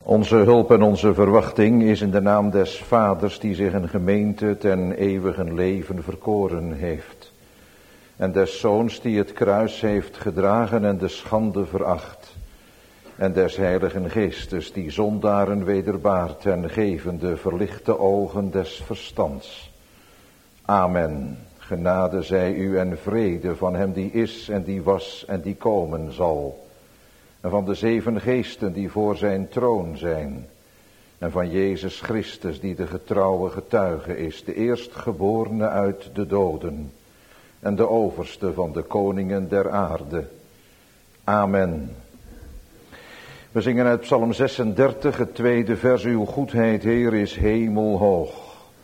Onze hulp en onze verwachting is in de naam des Vaders die zich een gemeente ten eeuwigen leven verkoren heeft. En des Zoons die het kruis heeft gedragen en de schande veracht. En des Heiligen Geestes die zondaren wederbaart en gevende verlichte ogen des verstands. Amen. Genade zij u en vrede van hem die is en die was en die komen zal. En van de 7 geesten die voor zijn troon zijn. En van Jezus Christus die de getrouwe getuige is, de eerstgeborene uit de doden. En de overste van de koningen der aarde. Amen. We zingen uit Psalm 36, het 2e vers. Uw goedheid, Heer, is hemelhoog.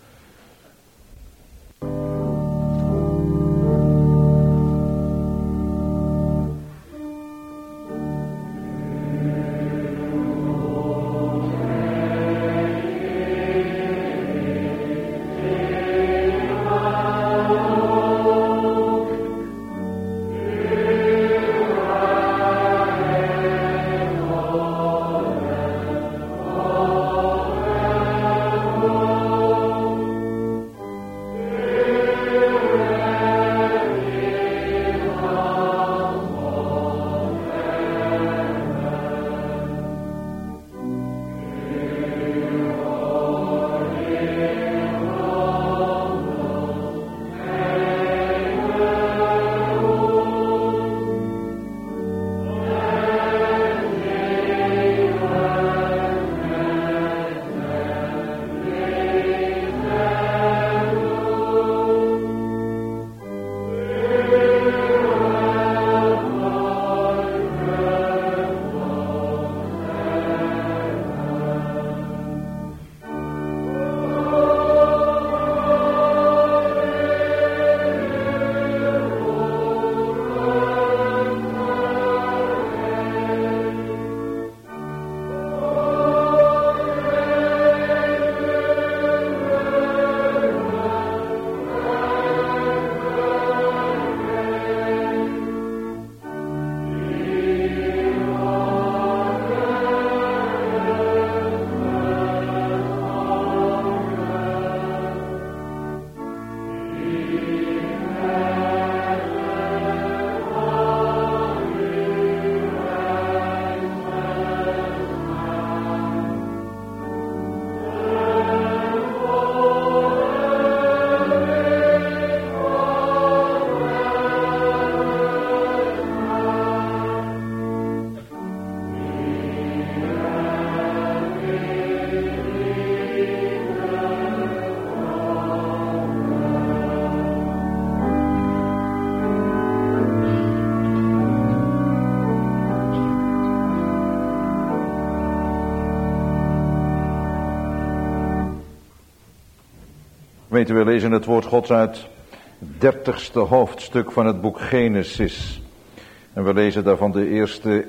We lezen het woord Gods uit het 30ste hoofdstuk van het boek Genesis. En we lezen daarvan de eerste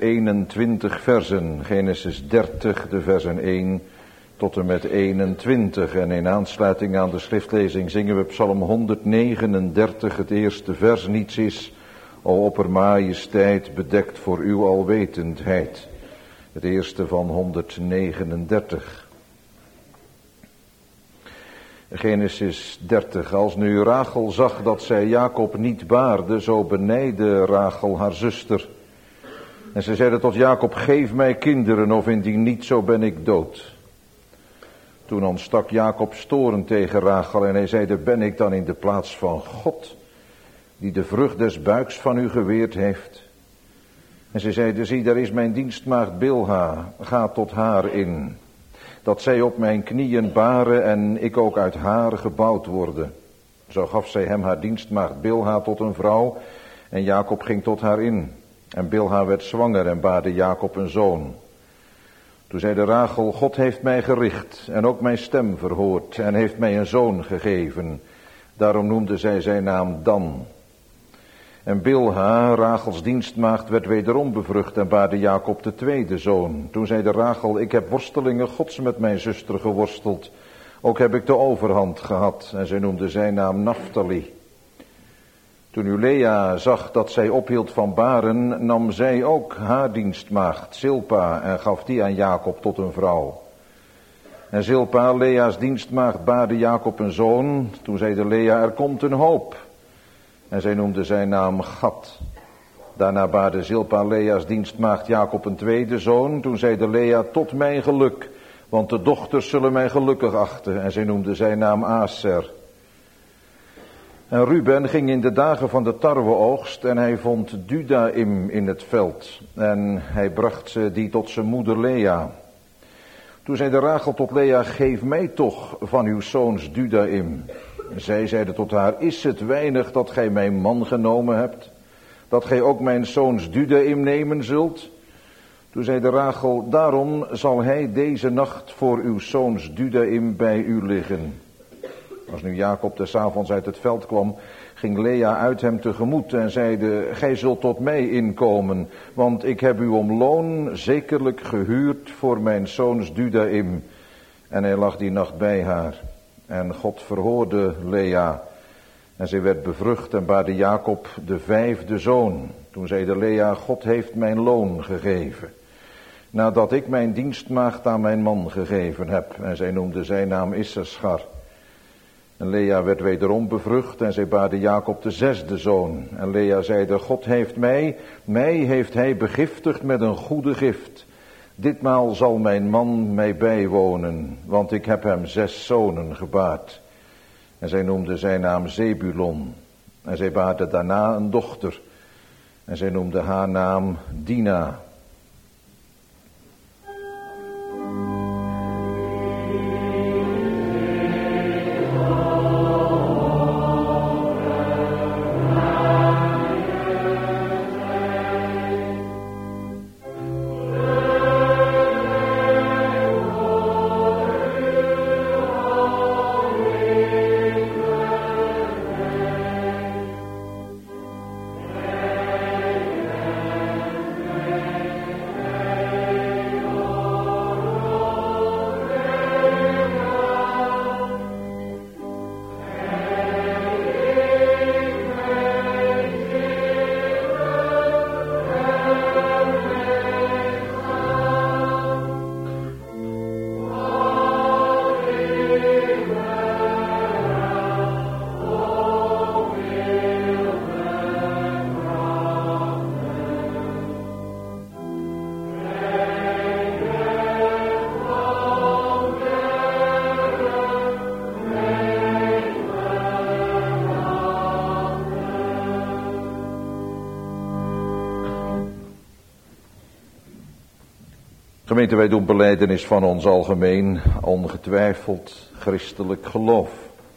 21 versen. Genesis 30, de versen 1 tot en met 21. En in aansluiting aan de schriftlezing zingen we Psalm 139, het eerste vers. Niets is, o oppermajesteit, bedekt voor uw alwetendheid. Het eerste van 139. Genesis 30. Als nu Rachel zag dat zij Jacob niet baarde, zo benijdde Rachel haar zuster. En ze zeide tot Jacob, geef mij kinderen, of indien niet, zo ben ik dood. Toen ontstak Jacob storen tegen Rachel en hij zeide, ben ik dan in de plaats van God, die de vrucht des buiks van u geweerd heeft? En ze zeide, zie, daar is mijn dienstmaagd Bilha, ga tot haar in, dat zij op mijn knieën baren en ik ook uit haar gebouwd worden. Zo gaf zij hem haar dienstmaagd Bilha tot een vrouw en Jacob ging tot haar in. En Bilha werd zwanger en baarde Jacob een zoon. Toen zeide Rachel, God heeft mij gericht en ook mijn stem verhoord en heeft mij een zoon gegeven. Daarom noemde zij zijn naam Dan. En Bilha, Rachels dienstmaagd, werd wederom bevrucht en baarde Jacob de tweede zoon. Toen zeide Rachel, ik heb worstelingen Gods met mijn zuster geworsteld. Ook heb ik de overhand gehad. En zij noemde zijn naam Naphtali. Toen nu Lea zag dat zij ophield van baren, nam zij ook haar dienstmaagd Zilpa en gaf die aan Jacob tot een vrouw. En Zilpa, Lea's dienstmaagd, baarde Jacob een zoon. Toen zeide Lea, er komt een hoop. En zij noemde zijn naam Gad. Daarna baarde Zilpa, Lea's dienstmaagd, Jacob een tweede zoon. Toen zeide Lea, tot mijn geluk, want de dochters zullen mij gelukkig achten. En zij noemde zijn naam Aser. En Ruben ging in de dagen van de tarweoogst en hij vond Dudaim in het veld. En hij bracht ze die tot zijn moeder Lea. Toen zeide Rachel tot Lea, geef mij toch van uw zoons Dudaim. Zij zeide tot haar, is het weinig dat gij mijn man genomen hebt? Dat gij ook mijn zoons Dudaim nemen zult? Toen zeide Rachel, daarom zal hij deze nacht voor uw zoons Dudaim bij u liggen. Als nu Jacob des avonds uit het veld kwam, ging Lea uit hem tegemoet en zeide, gij zult tot mij inkomen, want ik heb u om loon zekerlijk gehuurd voor mijn zoons Dudaim. En hij lag die nacht bij haar. En God verhoorde Lea. En zij werd bevrucht en baarde Jacob de vijfde zoon. Toen zeide Lea, God heeft mijn loon gegeven, nadat ik mijn dienstmaagd aan mijn man gegeven heb. En zij noemde zijn naam Issachar. En Lea werd wederom bevrucht en zij baarde Jacob de zesde zoon. En Lea zeide, God heeft mij heeft hij begiftigd met een goede gift. Ditmaal zal mijn man mij bijwonen, want ik heb hem 6 zonen gebaard. En zij noemde zijn naam Zebulon. En zij baarde daarna een dochter. En zij noemde haar naam Dina. Gemeente, wij doen belijdenis van ons algemeen, ongetwijfeld christelijk geloof.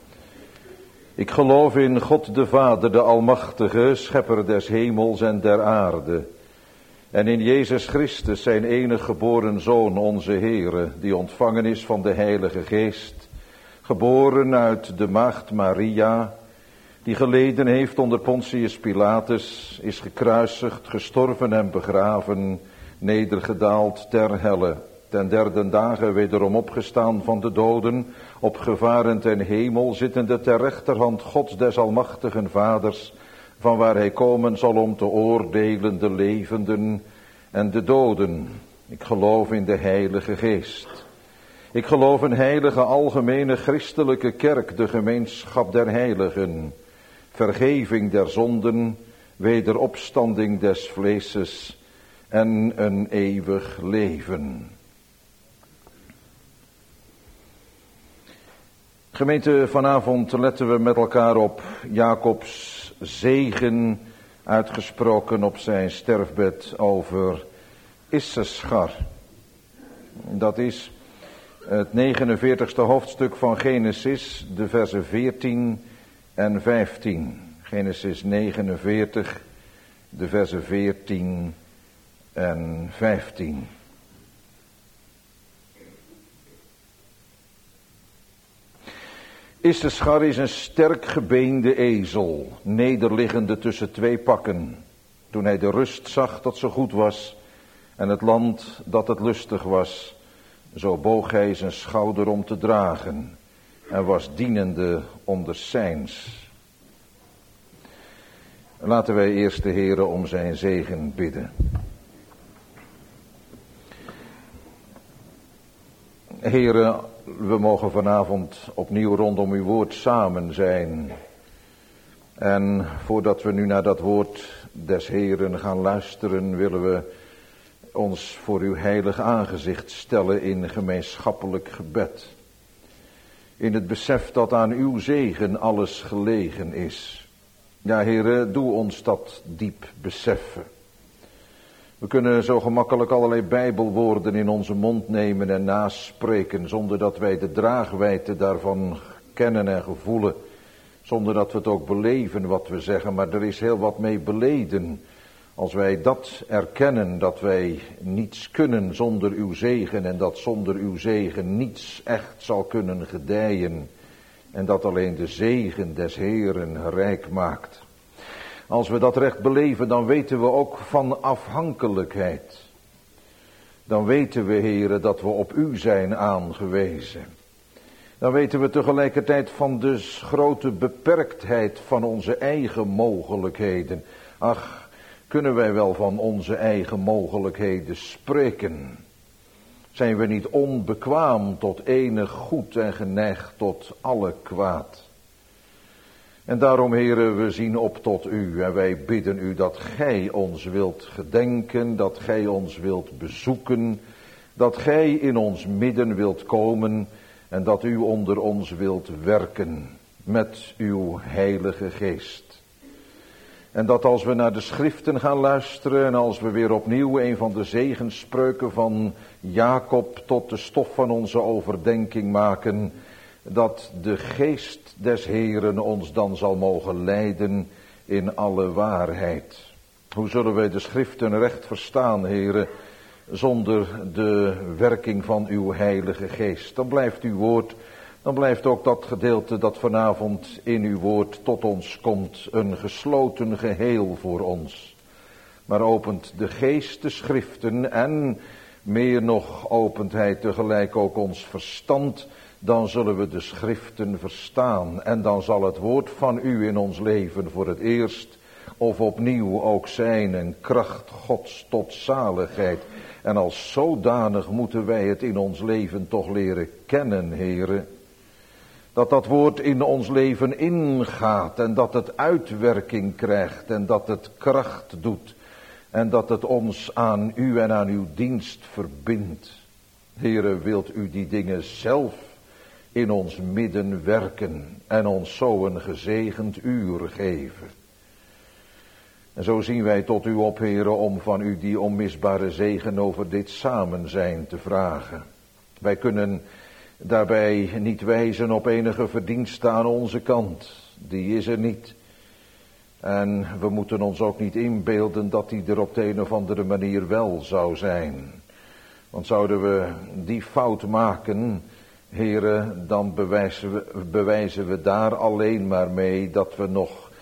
Ik geloof in God de Vader, de Almachtige, schepper des hemels en der aarde. En in Jezus Christus, zijn enige geboren Zoon, onze Heere, die ontvangen is van de Heilige Geest, geboren uit de maagd Maria, die geleden heeft onder Pontius Pilatus, is gekruisigd, gestorven en begraven, nedergedaald ter helle, ten derde dagen wederom opgestaan van de doden, opgevaren ten hemel, zittende ter rechterhand Gods des almachtigen Vaders, van waar hij komen zal om te oordelen de levenden en de doden. Ik geloof in de Heilige Geest. Ik geloof een heilige algemene christelijke kerk, de gemeenschap der heiligen, vergeving der zonden, wederopstanding des vleeses en een eeuwig leven. Gemeente, vanavond letten we met elkaar op Jacobs zegen uitgesproken op zijn sterfbed over Issachar. Dat is het 49ste hoofdstuk van Genesis, de versen 14 en 15. Genesis 49, de versen 14 en 15. Issachar is een sterk gebeende ezel, nederliggende tussen 2 pakken. Toen hij de rust zag dat zo goed was en het land dat het lustig was, zo boog hij zijn schouder om te dragen en was dienende onder zijns. Laten wij eerst de Heere om zijn zegen bidden. Heere, we mogen vanavond opnieuw rondom uw woord samen zijn. En voordat we nu naar dat woord des Heeren gaan luisteren, willen we ons voor uw heilig aangezicht stellen in gemeenschappelijk gebed. In het besef dat aan uw zegen alles gelegen is. Ja, Heere, doe ons dat diep beseffen. We kunnen zo gemakkelijk allerlei bijbelwoorden in onze mond nemen en naspreken, zonder dat wij de draagwijdte daarvan kennen en gevoelen. Zonder dat we het ook beleven wat we zeggen, maar er is heel wat mee beleden. Als wij dat erkennen, dat wij niets kunnen zonder uw zegen en dat zonder uw zegen niets echt zal kunnen gedijen. En dat alleen de zegen des Heeren rijk maakt. Als we dat recht beleven, dan weten we ook van afhankelijkheid. Dan weten we, Heere, dat we op u zijn aangewezen. Dan weten we tegelijkertijd van de grote beperktheid van onze eigen mogelijkheden. Ach, kunnen wij wel van onze eigen mogelijkheden spreken? Zijn we niet onbekwaam tot enig goed en geneigd tot alle kwaad? En daarom, Heere, we zien op tot u en wij bidden u dat gij ons wilt gedenken, dat gij ons wilt bezoeken, dat gij in ons midden wilt komen en dat u onder ons wilt werken met uw heilige geest. En dat als we naar de schriften gaan luisteren en als we weer opnieuw een van de zegensspreuken van Jacob tot de stof van onze overdenking maken, dat de geest des Heeren ons dan zal mogen leiden in alle waarheid. Hoe zullen wij de schriften recht verstaan, Heere, zonder de werking van uw heilige geest? Dan blijft uw woord, dan blijft ook dat gedeelte dat vanavond in uw woord tot ons komt een gesloten geheel voor ons. Maar opent de geest de schriften en meer nog opent hij tegelijk ook ons verstand, dan zullen we de schriften verstaan en dan zal het woord van u in ons leven voor het eerst of opnieuw ook zijn een kracht Gods tot zaligheid. En als zodanig moeten wij het in ons leven toch leren kennen, Heere. Dat dat woord in ons leven ingaat en dat het uitwerking krijgt en dat het kracht doet. En dat het ons aan u en aan uw dienst verbindt. Heere, wilt u die dingen zelf in ons midden werken en ons zo een gezegend uur geven. En zo zien wij tot u op, Heere, om van u die onmisbare zegen over dit samen zijn te vragen. Wij kunnen daarbij niet wijzen op enige verdienste aan onze kant. Die is er niet. En we moeten ons ook niet inbeelden dat die er op de een of andere manier wel zou zijn. Want zouden we die fout maken, Heere, dan bewijzen we daar alleen maar mee dat we nog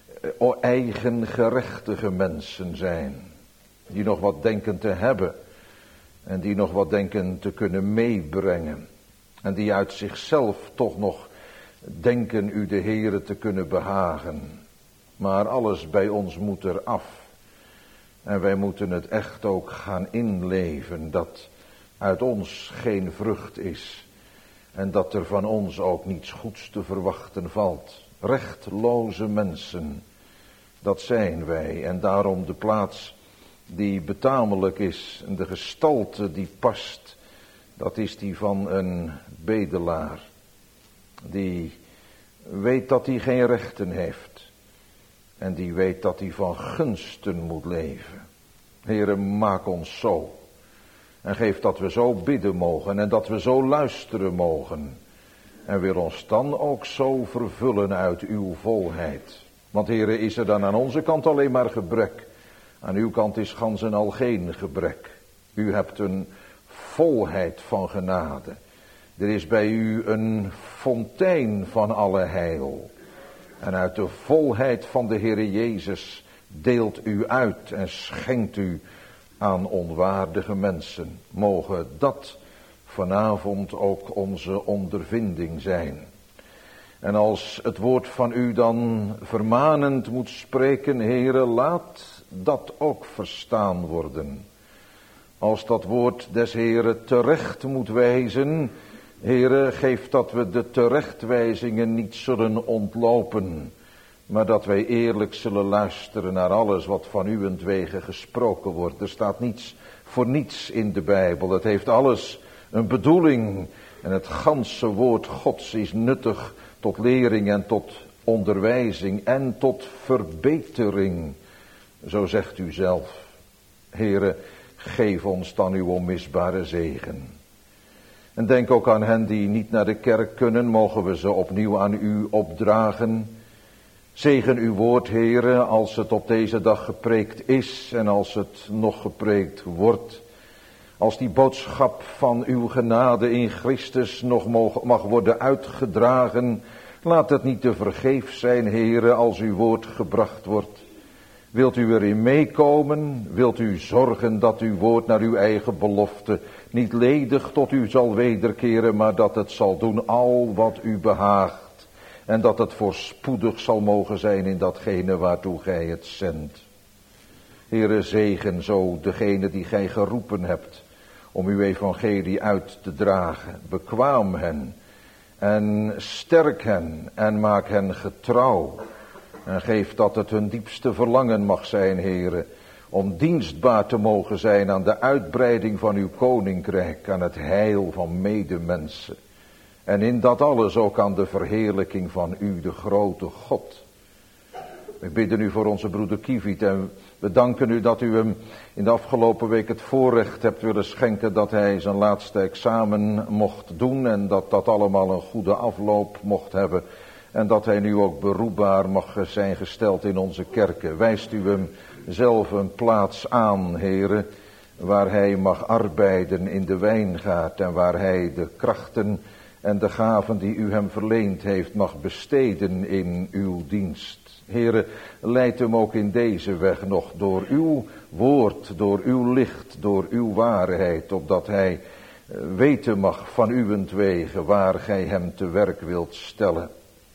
eigengerechtige mensen zijn. Die nog wat denken te hebben. En die nog wat denken te kunnen meebrengen. En die uit zichzelf toch nog denken u de Heere te kunnen behagen. Maar alles bij ons moet eraf. En wij moeten het echt ook gaan inleven dat uit ons geen vrucht is. En dat er van ons ook niets goeds te verwachten valt. Rechtloze mensen, dat zijn wij. En daarom de plaats die betamelijk is en de gestalte die past, dat is die van een bedelaar. Die weet dat hij geen rechten heeft. En die weet dat hij van gunsten moet leven. Heere, maak ons zo. En geef dat we zo bidden mogen en dat we zo luisteren mogen. En wil ons dan ook zo vervullen uit uw volheid. Want Heere, is er dan aan onze kant alleen maar gebrek. Aan uw kant is gans en al geen gebrek. U hebt een volheid van genade. Er is bij u een fontein van alle heil. En uit de volheid van de Heere Jezus deelt u uit en schenkt u aan onwaardige mensen. Mogen dat vanavond ook onze ondervinding zijn. En als het woord van u dan vermanend moet spreken, Heere, laat dat ook verstaan worden. Als dat woord des Heere terecht moet wijzen, Heere, geef dat we de terechtwijzingen niet zullen ontlopen, maar dat wij eerlijk zullen luisteren naar alles wat van uwentwege gesproken wordt. Er staat niets voor niets in de Bijbel. Het heeft alles een bedoeling. En het ganse woord Gods is nuttig tot lering en tot onderwijzing en tot verbetering. Zo zegt u zelf. Heere, geef ons dan uw onmisbare zegen. En denk ook aan hen die niet naar de kerk kunnen, mogen we ze opnieuw aan u opdragen. Zegen uw woord, Heere, als het op deze dag gepreekt is en als het nog gepreekt wordt. Als die boodschap van uw genade in Christus nog mag worden uitgedragen, laat het niet te vergeefs zijn, Heere, als uw woord gebracht wordt. Wilt u erin meekomen? Wilt u zorgen dat uw woord naar uw eigen belofte niet ledig tot u zal wederkeren, maar dat het zal doen al wat u behaagt. En dat het voorspoedig zal mogen zijn in datgene waartoe gij het zendt. Heere, zegen zo degene die gij geroepen hebt om uw evangelie uit te dragen. Bekwaam hen en sterk hen en maak hen getrouw. En geef dat het hun diepste verlangen mag zijn, Heere, om dienstbaar te mogen zijn aan de uitbreiding van uw koninkrijk, aan het heil van medemensen. En in dat alles ook aan de verheerlijking van u, de grote God. We bidden u voor onze broeder Kiviet en we danken u dat u hem in de afgelopen week het voorrecht hebt willen schenken dat hij zijn laatste examen mocht doen en dat dat allemaal een goede afloop mocht hebben. En dat hij nu ook beroepbaar mag zijn gesteld in onze kerken. Wijst u hem zelf een plaats aan, Heere, waar hij mag arbeiden in de wijngaard en waar hij de krachten en de gaven die u hem verleend heeft mag besteden in uw dienst. Heere, leid hem ook in deze weg nog door uw woord, door uw licht, door uw waarheid, opdat hij weten mag van uwentwege waar gij hem te werk wilt stellen.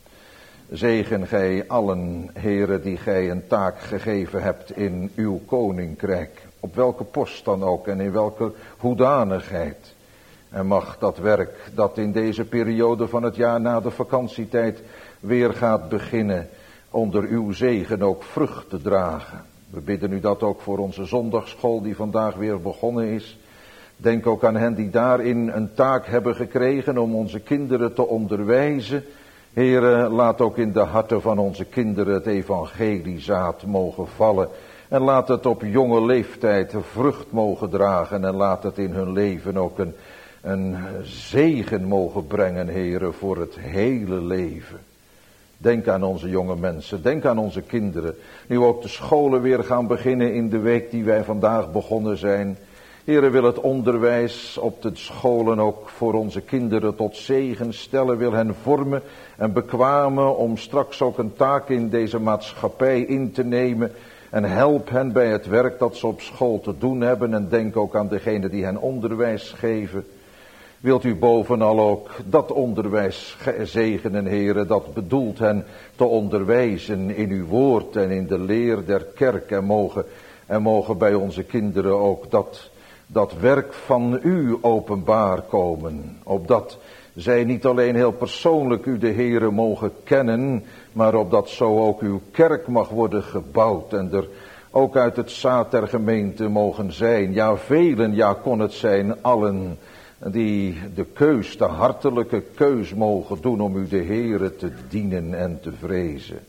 Zegen gij allen, Heere, die gij een taak gegeven hebt in uw koninkrijk, op welke post dan ook en in welke hoedanigheid. En mag dat werk dat in deze periode van het jaar na de vakantietijd weer gaat beginnen, onder uw zegen ook vrucht te dragen. We bidden u dat ook voor onze zondagsschool die vandaag weer begonnen is. Denk ook aan hen die daarin een taak hebben gekregen om onze kinderen te onderwijzen. Heere, laat ook in de harten van onze kinderen het evangeliezaad mogen vallen. En laat het op jonge leeftijd vrucht mogen dragen. En laat het in hun leven ook een zegen mogen brengen, Heere, voor het hele leven. Denk aan onze jonge mensen, denk aan onze kinderen. Nu ook de scholen weer gaan beginnen in de week die wij vandaag begonnen zijn. Heere, wil het onderwijs op de scholen ook voor onze kinderen tot zegen stellen. Wil hen vormen en bekwamen om straks ook een taak in deze maatschappij in te nemen. En help hen bij het werk dat ze op school te doen hebben. En denk ook aan degenen die hen onderwijs geven. Wilt u bovenal ook dat onderwijs zegenen, Heere, dat bedoelt hen te onderwijzen in uw woord en in de leer der kerk. En mogen bij onze kinderen ook dat werk van u openbaar komen. Opdat zij niet alleen heel persoonlijk u de Heere mogen kennen, maar opdat zo ook uw kerk mag worden gebouwd en er ook uit het zaad der gemeente mogen zijn. Ja, velen, ja kon het zijn, allen die de hartelijke keus mogen doen om u de Heere te dienen en te vrezen.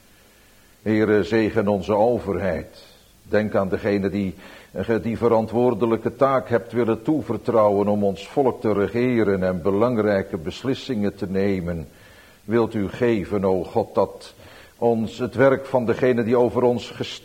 Heere, zegen onze overheid. Denk aan degene die verantwoordelijke taak hebt willen toevertrouwen om ons volk te regeren en belangrijke beslissingen te nemen. Wilt u geven, o God, dat ons het werk van degene die over ons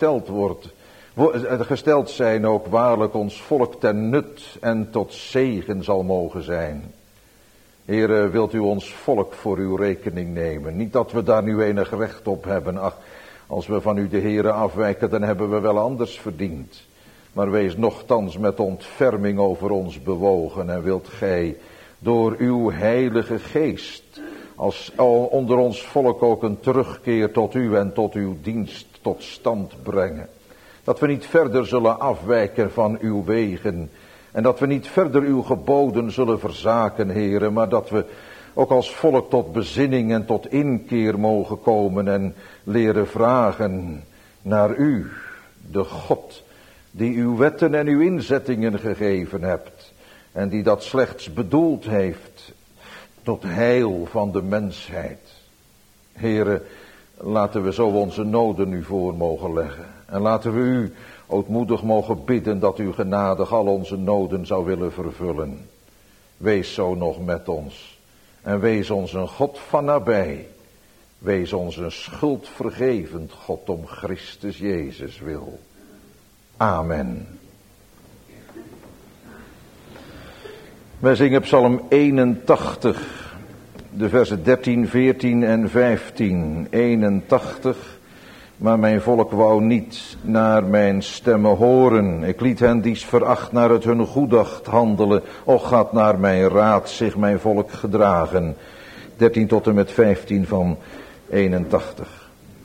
gesteld zijn ook waarlijk ons volk ten nut en tot zegen zal mogen zijn. Heere, wilt u ons volk voor uw rekening nemen? Niet dat we daar nu enig recht op hebben. Ach, als we van u de Heere afwijken, dan hebben we wel anders verdiend. Maar wees nochtans met ontferming over ons bewogen en wilt gij door uw heilige geest als onder ons volk ook een terugkeer tot u en tot uw dienst tot stand brengen. Dat we niet verder zullen afwijken van uw wegen. En dat we niet verder uw geboden zullen verzaken, Heere, maar dat we ook als volk tot bezinning en tot inkeer mogen komen en leren vragen naar u, de God, die uw wetten en uw inzettingen gegeven hebt en die dat slechts bedoeld heeft tot heil van de mensheid. Heere, laten we zo onze noden u voor mogen leggen en laten we u ootmoedig mogen bidden dat u genadig al onze noden zou willen vervullen. Wees zo nog met ons en wees ons een God van nabij. Wees ons een schuldvergevend God om Christus Jezus wil. Amen. Wij zingen Psalm 81, de versen 13, 14 en 15. 81. Maar mijn volk wou niet naar mijn stemmen horen. Ik liet hen dies veracht naar het hun goeddacht handelen. Och had naar mijn raad zich mijn volk gedragen. 13 tot en met 15 van 81.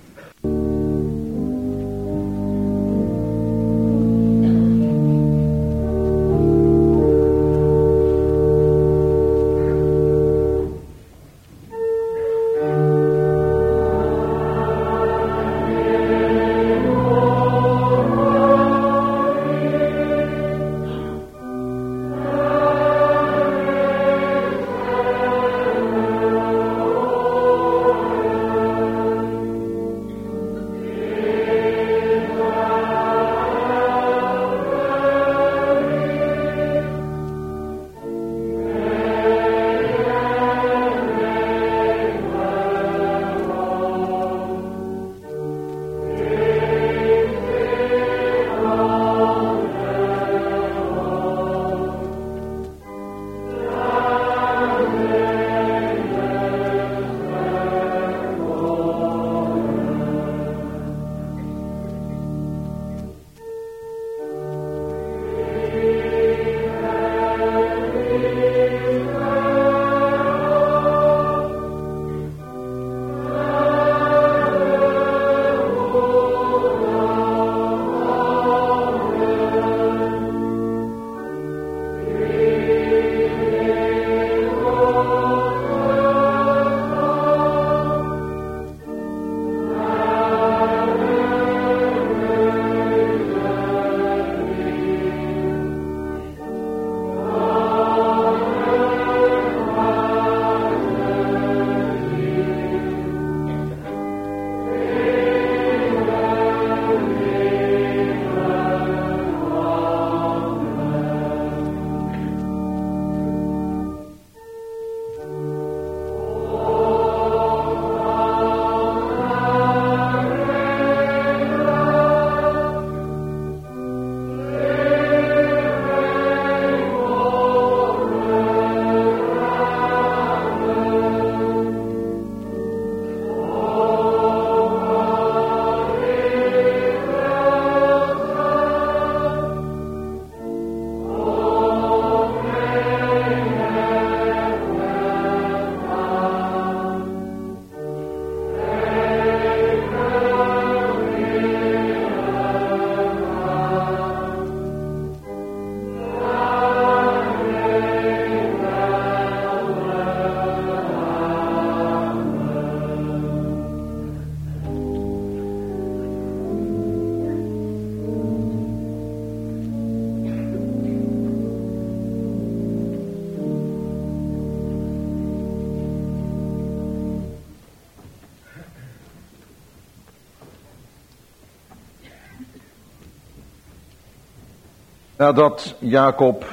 Nadat Jacob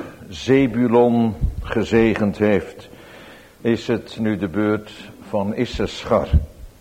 Zebulon gezegend heeft, is het nu de beurt van Issaschar.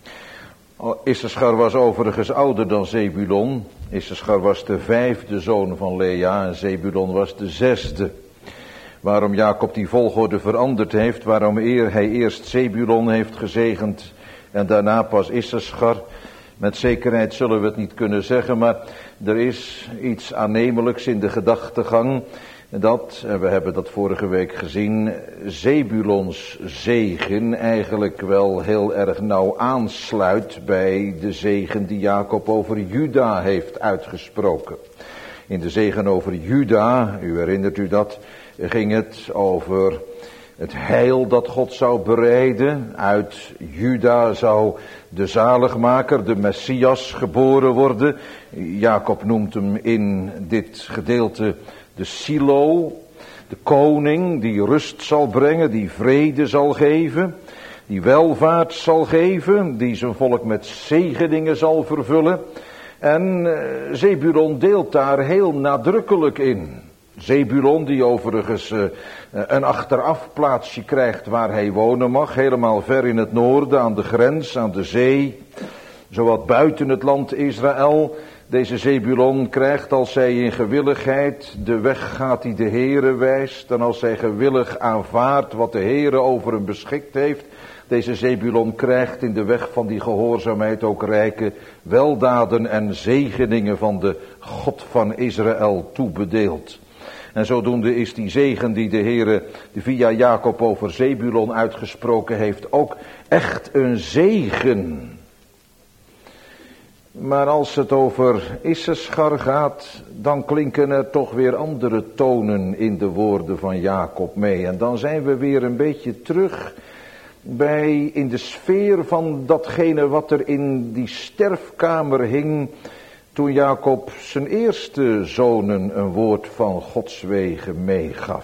Issaschar was overigens ouder dan Zebulon. Issaschar was de 5e zoon van Lea en Zebulon was de 6e. Waarom Jacob die volgorde veranderd heeft, waarom hij eerst Zebulon heeft gezegend en daarna pas Issaschar. Met zekerheid zullen we het niet kunnen zeggen, maar er is iets aannemelijks in de gedachtegang Dat, en we hebben dat vorige week gezien, Zebulons zegen eigenlijk wel heel erg nauw aansluit bij de zegen die Jacob over Juda heeft uitgesproken. In de zegen over Juda, u herinnert u dat, ging het over het heil dat God zou bereiden. Uit Juda zou de zaligmaker, de Messias, geboren worden. Jacob noemt hem in dit gedeelte de Silo, de koning die rust zal brengen, die vrede zal geven, die welvaart zal geven, die zijn volk met zegeningen zal vervullen. En Zebulon deelt daar heel nadrukkelijk in. Zebulon die overigens een achterafplaatsje krijgt waar hij wonen mag, helemaal ver in het noorden, aan de grens, aan de zee, zowat buiten het land Israël. Deze Zebulon krijgt, als zij in gewilligheid de weg gaat die de Heere wijst, en als zij gewillig aanvaardt wat de Heere over hem beschikt heeft, deze Zebulon krijgt in de weg van die gehoorzaamheid ook rijke weldaden en zegeningen van de God van Israël toebedeeld. En zodoende is die zegen die de Heere via Jacob over Zebulon uitgesproken heeft ook echt een zegen. Maar als het over Issaschar gaat, dan klinken er toch weer andere tonen in de woorden van Jacob mee. En dan zijn we weer een beetje terug in de sfeer van datgene wat er in die sterfkamer hing toen Jacob zijn eerste zonen een woord van Gods wegen meegaf.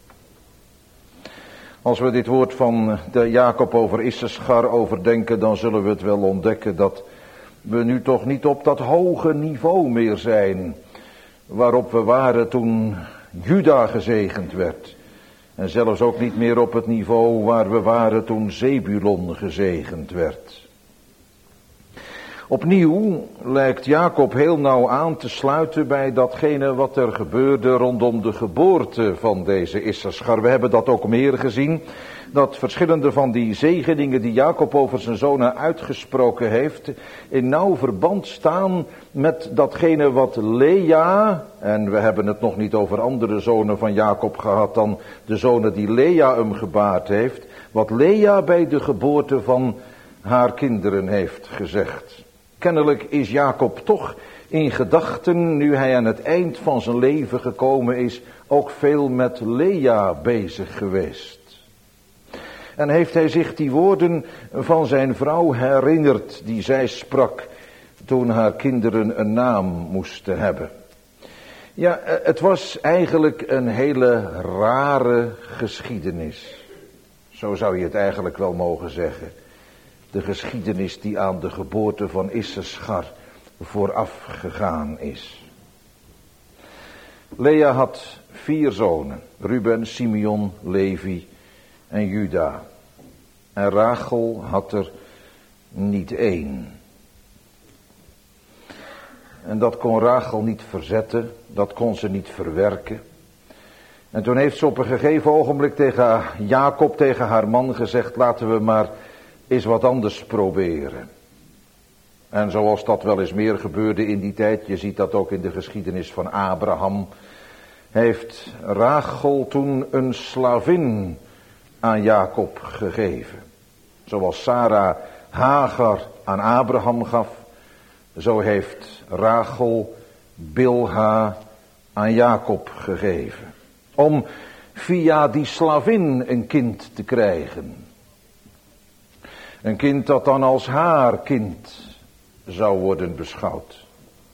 Als we dit woord van de Jacob over Issaschar overdenken, dan zullen we het wel ontdekken dat we nu toch niet op dat hoge niveau meer zijn waarop we waren toen Juda gezegend werd. En zelfs ook niet meer op het niveau waar we waren toen Zebulon gezegend werd. Opnieuw lijkt Jacob heel nauw aan te sluiten bij datgene wat er gebeurde rondom de geboorte van deze Issaschar. We hebben dat ook meer gezien, dat verschillende van die zegeningen die Jacob over zijn zonen uitgesproken heeft, in nauw verband staan met datgene wat Lea, en we hebben het nog niet over andere zonen van Jacob gehad dan de zonen die Lea hem gebaard heeft, wat Lea bij de geboorte van haar kinderen heeft gezegd. Kennelijk is Jacob toch in gedachten, nu hij aan het eind van zijn leven gekomen is, ook veel met Lea bezig geweest. En heeft hij zich die woorden van zijn vrouw herinnerd die zij sprak toen haar kinderen een naam moesten hebben. Ja, het was eigenlijk een hele rare geschiedenis. Zo zou je het eigenlijk wel mogen zeggen. De geschiedenis die aan de geboorte van Issaschar vooraf gegaan is. Lea had 4 zonen, Ruben, Simeon, Levi en Juda. En Rachel had er niet 1. En dat kon Rachel niet verzetten, dat kon ze niet verwerken. En toen heeft ze op een gegeven ogenblik tegen Jacob, tegen haar man gezegd, laten we maar eens wat anders proberen. En zoals dat wel eens meer gebeurde in die tijd, je ziet dat ook in de geschiedenis van Abraham, heeft Rachel toen een slavin aan Jacob gegeven. Zoals Sarah Hagar aan Abraham gaf, zo heeft Rachel Bilha aan Jacob gegeven. Om via die slavin een kind te krijgen. Een kind dat dan als haar kind zou worden beschouwd.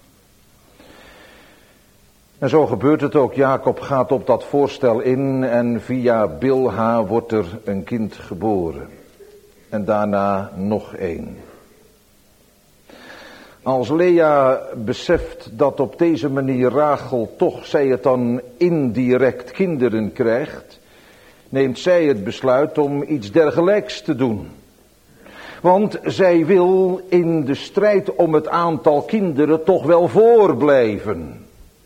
En zo gebeurt het ook. Jacob gaat op dat voorstel in en via Bilha wordt er een kind geboren. En daarna nog 1. Als Lea beseft dat op deze manier Rachel toch, zij het dan indirect kinderen krijgt, neemt zij het besluit om iets dergelijks te doen. Want zij wil in de strijd om het aantal kinderen toch wel voorblijven.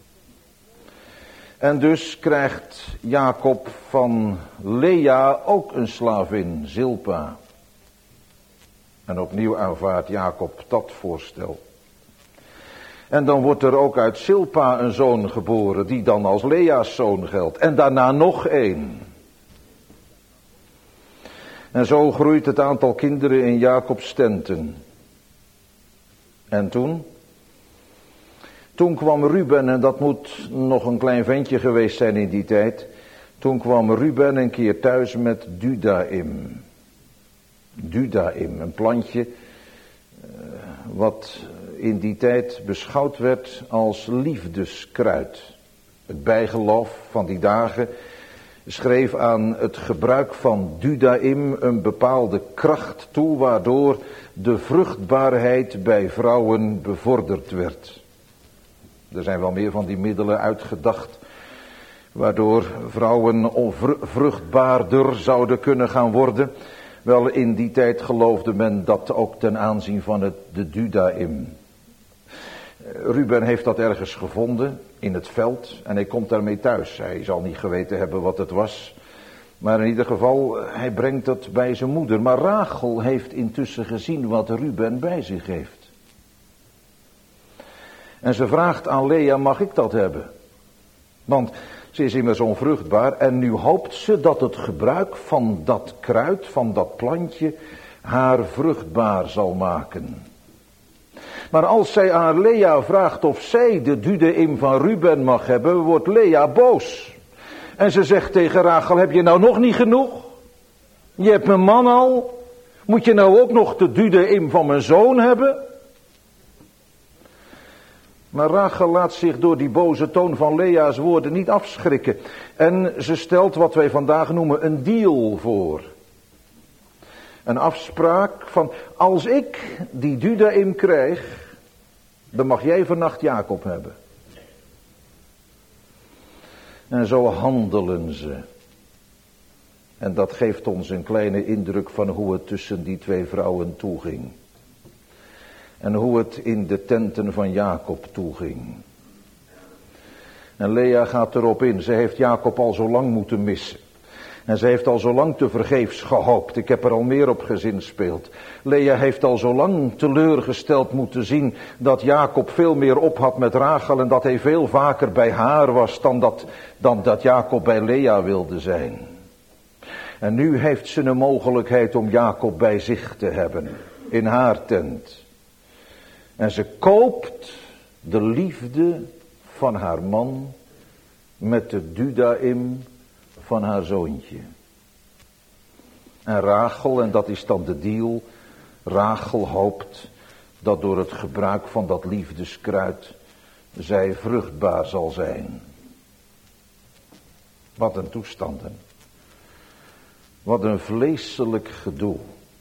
En dus krijgt Jacob van Lea ook een slavin, Zilpa. En opnieuw aanvaardt Jacob dat voorstel. En dan wordt er ook uit Silpa een zoon geboren, die dan als Lea's zoon geldt. En daarna nog één. En zo groeit het aantal kinderen in Jacobs tenten. En toen? Toen kwam Ruben, en dat moet nog een klein ventje geweest zijn in die tijd. Toen kwam Ruben een keer thuis met Dudaim. Dudaim, een plantje wat in die tijd beschouwd werd als liefdeskruid. Het bijgeloof van die dagen schreef aan het gebruik van Dudaim een bepaalde kracht toe, waardoor de vruchtbaarheid bij vrouwen bevorderd werd. Er zijn wel meer van die middelen uitgedacht, waardoor vrouwen onvruchtbaarder zouden kunnen gaan worden. Wel, in die tijd geloofde men dat ook ten aanzien van de Dudaim. Ruben heeft dat ergens gevonden in het veld en hij komt daarmee thuis. Hij zal niet geweten hebben wat het was. Maar in ieder geval, hij brengt dat bij zijn moeder. Maar Rachel heeft intussen gezien wat Ruben bij zich heeft. En ze vraagt aan Lea, mag ik dat hebben? Want ze is immers onvruchtbaar en nu hoopt ze dat het gebruik van dat kruid, van dat plantje, haar vruchtbaar zal maken. Maar als zij aan Lea vraagt of zij de Dudaim van Ruben mag hebben, wordt Lea boos. En ze zegt tegen Rachel, heb je nou nog niet genoeg? Je hebt mijn man al. Moet je nou ook nog de Dudaim van mijn zoon hebben? Maar Rachel laat zich door die boze toon van Lea's woorden niet afschrikken. En ze stelt wat wij vandaag noemen een deal voor. Een afspraak van, als ik die Dudaim krijg, dan mag jij vannacht Jacob hebben. En zo handelen ze. En dat geeft ons een kleine indruk van hoe het tussen die twee vrouwen toeging. En hoe het in de tenten van Jacob toeging. En Lea gaat erop in. Ze heeft Jacob al zo lang moeten missen. En ze heeft al zo lang tevergeefs gehoopt. Ik heb er al meer op gezinspeeld. Lea heeft al zo lang teleurgesteld moeten zien dat Jacob veel meer op had met Rachel en dat hij veel vaker bij haar was dan dat Jacob bij Lea wilde zijn. En nu heeft ze een mogelijkheid om Jacob bij zich te hebben, in haar tent. En ze koopt de liefde van haar man met de Dudaim van haar zoontje. En Rachel, en dat is dan de deal, Rachel hoopt dat door het gebruik van dat liefdeskruid zij vruchtbaar zal zijn. Wat een toestanden. Wat een vleeselijk gedoe.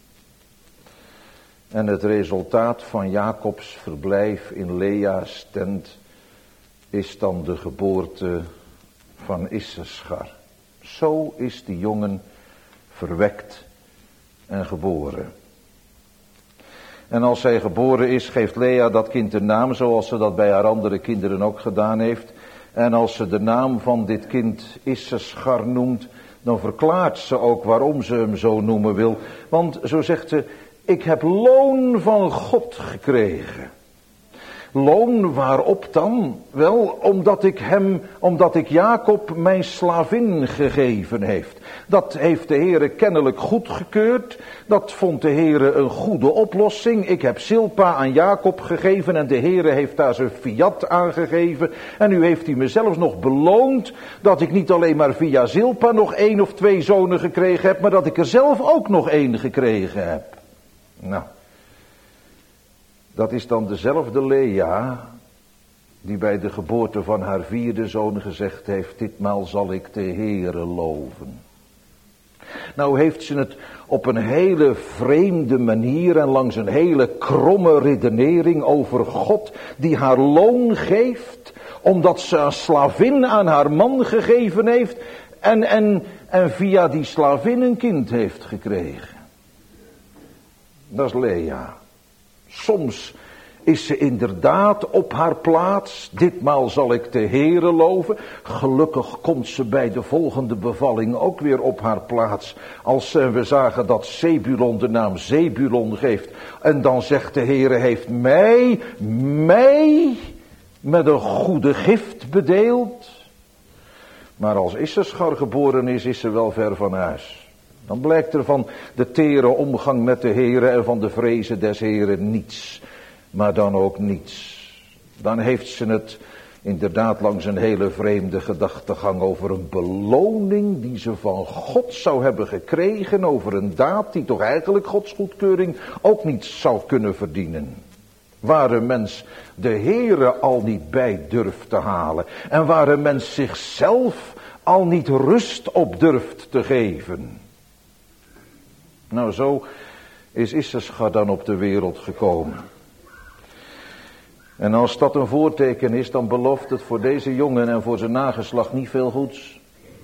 En het resultaat van Jacobs verblijf in Lea's tent is dan de geboorte van Issaschar. Zo is die jongen verwekt en geboren. En als hij geboren is, geeft Lea dat kind een naam, zoals ze dat bij haar andere kinderen ook gedaan heeft. En als ze de naam van dit kind Issaschar noemt, dan verklaart ze ook waarom ze hem zo noemen wil. Want zo zegt ze, ik heb loon van God gekregen. Loon waarop dan? Wel, omdat ik Jacob mijn slavin gegeven heeft. Dat heeft de Heere kennelijk goedgekeurd. Dat vond de Heere een goede oplossing. Ik heb Silpa aan Jacob gegeven en de Heere heeft daar zijn fiat aangegeven. En nu heeft hij me zelfs nog beloond dat ik niet alleen maar via Silpa nog 1 of 2 zonen gekregen heb, maar dat ik er zelf ook nog 1 gekregen heb. Nou, dat is dan dezelfde Lea die bij de geboorte van haar 4e zoon gezegd heeft, ditmaal zal ik de Heere loven. Nou heeft ze het op een hele vreemde manier en langs een hele kromme redenering over God die haar loon geeft, omdat ze een slavin aan haar man gegeven heeft en via die slavin een kind heeft gekregen. Dat is Lea. Soms is ze inderdaad op haar plaats. Ditmaal zal ik de Heere loven. Gelukkig komt ze bij de volgende bevalling ook weer op haar plaats. Als we zagen dat Zebulon de naam Zebulon geeft. En dan zegt de Heere heeft mij met een goede gift bedeeld. Maar als Issaschar geboren is ze wel ver van huis. Dan blijkt er van de tere omgang met de Heere en van de vrezen des Heeren niets. Maar dan ook niets. Dan heeft ze het inderdaad langs een hele vreemde gedachtegang over een beloning die ze van God zou hebben gekregen. Over een daad die toch eigenlijk Gods goedkeuring ook niet zou kunnen verdienen. Waar een mens de Heere al niet bij durft te halen. En waar een mens zichzelf al niet rust op durft te geven. Nou, zo is Issaschar dan op de wereld gekomen. En als dat een voorteken is, dan belooft het voor deze jongen en voor zijn nageslacht niet veel goeds.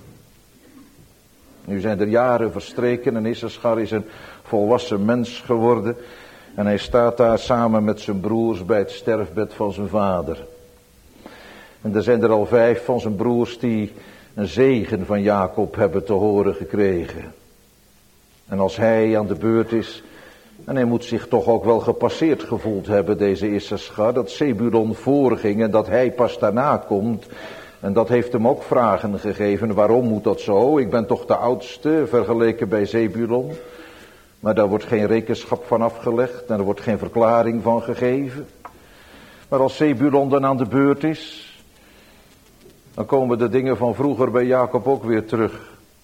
Nu zijn er jaren verstreken en Issaschar is een volwassen mens geworden. En hij staat daar samen met zijn broers bij het sterfbed van zijn vader. En er zijn er al 5 van zijn broers die een zegen van Jacob hebben te horen gekregen. En als hij aan de beurt is, en hij moet zich toch ook wel gepasseerd gevoeld hebben, deze Issaschar, dat Zebulon voorging en dat hij pas daarna komt. En dat heeft hem ook vragen gegeven, waarom moet dat zo? Ik ben toch de oudste, vergeleken bij Zebulon. Maar daar wordt geen rekenschap van afgelegd en er wordt geen verklaring van gegeven. Maar als Zebulon dan aan de beurt is, dan komen de dingen van vroeger bij Jacob ook weer terug.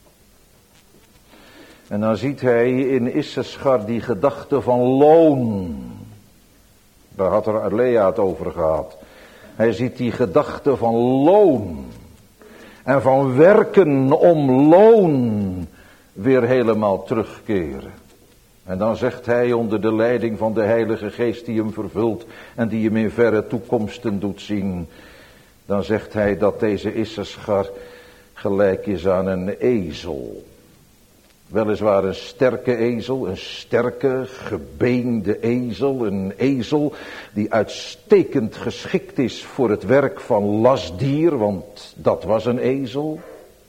En dan ziet hij in Issaschar die gedachte van loon. Daar had er Lea het over gehad. Hij ziet die gedachte van loon. En van werken om loon weer helemaal terugkeren. En dan zegt hij onder de leiding van de Heilige Geest die hem vervult en die hem in verre toekomsten doet zien. Dan zegt hij dat deze Issaschar gelijk is aan een ezel. Weliswaar een sterke ezel, een sterke, gebeende ezel. Een ezel die uitstekend geschikt is voor het werk van lastdier, want dat was een ezel.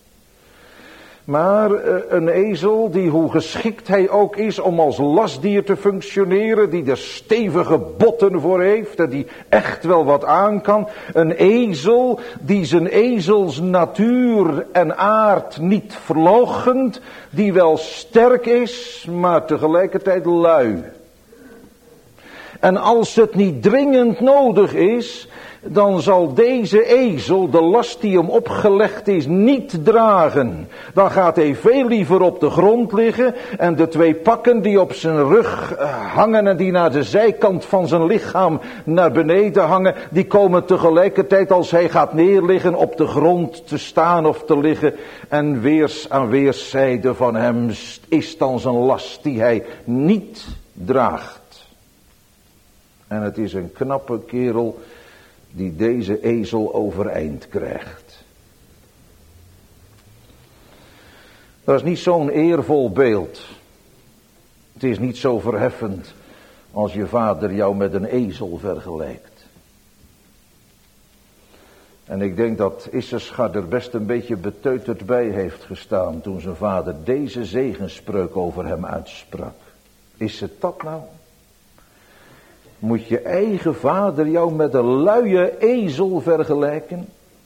Maar een ezel die, hoe geschikt hij ook is om als lastdier te functioneren, die er stevige botten voor heeft en die echt wel wat aan kan. Een ezel die zijn ezels natuur en aard niet verloochent, die wel sterk is, maar tegelijkertijd lui. En als het niet dringend nodig is, dan zal deze ezel de last die hem opgelegd is niet dragen. Dan gaat hij veel liever op de grond liggen en de 2 pakken die op zijn rug hangen en die naar de zijkant van zijn lichaam naar beneden hangen, die komen tegelijkertijd als hij gaat neerliggen op de grond te staan of te liggen. En aan weerszijden van hem is dan zijn last die hij niet draagt. En het is een knappe kerel die deze ezel overeind krijgt. Dat is niet zo'n eervol beeld. Het is niet zo verheffend als je vader jou met een ezel vergelijkt. En ik denk dat Issaschar er best een beetje beteuterd bij heeft gestaan toen zijn vader deze zegenspreuk over hem uitsprak. Is het dat nou? Moet je eigen vader jou met een luie ezel vergelijken?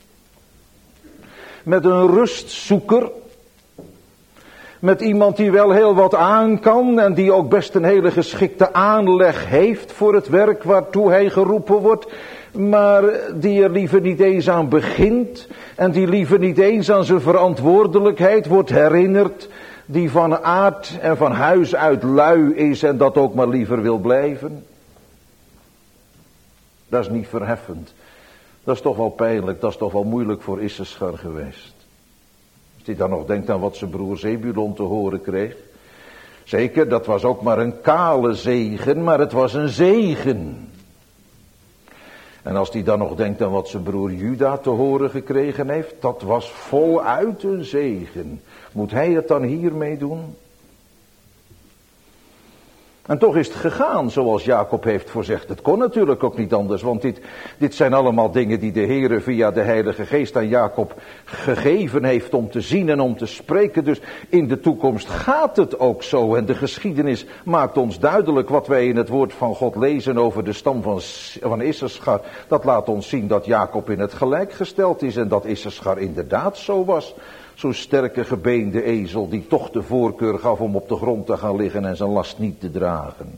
Met een rustzoeker? Met iemand die wel heel wat aan kan en die ook best een hele geschikte aanleg heeft voor het werk waartoe hij geroepen wordt, maar die er liever niet eens aan begint en die liever niet eens aan zijn verantwoordelijkheid wordt herinnerd, die van aard en van huis uit lui is en dat ook maar liever wil blijven? Dat is niet verheffend. Dat is toch wel pijnlijk, dat is toch wel moeilijk voor Issaschar geweest. Als hij dan nog denkt aan wat zijn broer Zebulon te horen kreeg. Zeker, dat was ook maar een kale zegen, maar het was een zegen. En als hij dan nog denkt aan wat zijn broer Juda te horen gekregen heeft, dat was voluit een zegen. Moet hij het dan hiermee doen? En toch is het gegaan zoals Jacob heeft voorzegd. Het kon natuurlijk ook niet anders, want dit zijn allemaal dingen die de Heere via de Heilige Geest aan Jacob gegeven heeft om te zien en om te spreken. Dus in de toekomst gaat het ook zo. En de geschiedenis maakt ons duidelijk wat wij in het woord van God lezen over de stam van Issaschar. Dat laat ons zien dat Jacob in het gelijk gesteld is en dat Issaschar inderdaad zo was. Zo'n sterke gebeende ezel die toch de voorkeur gaf om op de grond te gaan liggen en zijn last niet te dragen.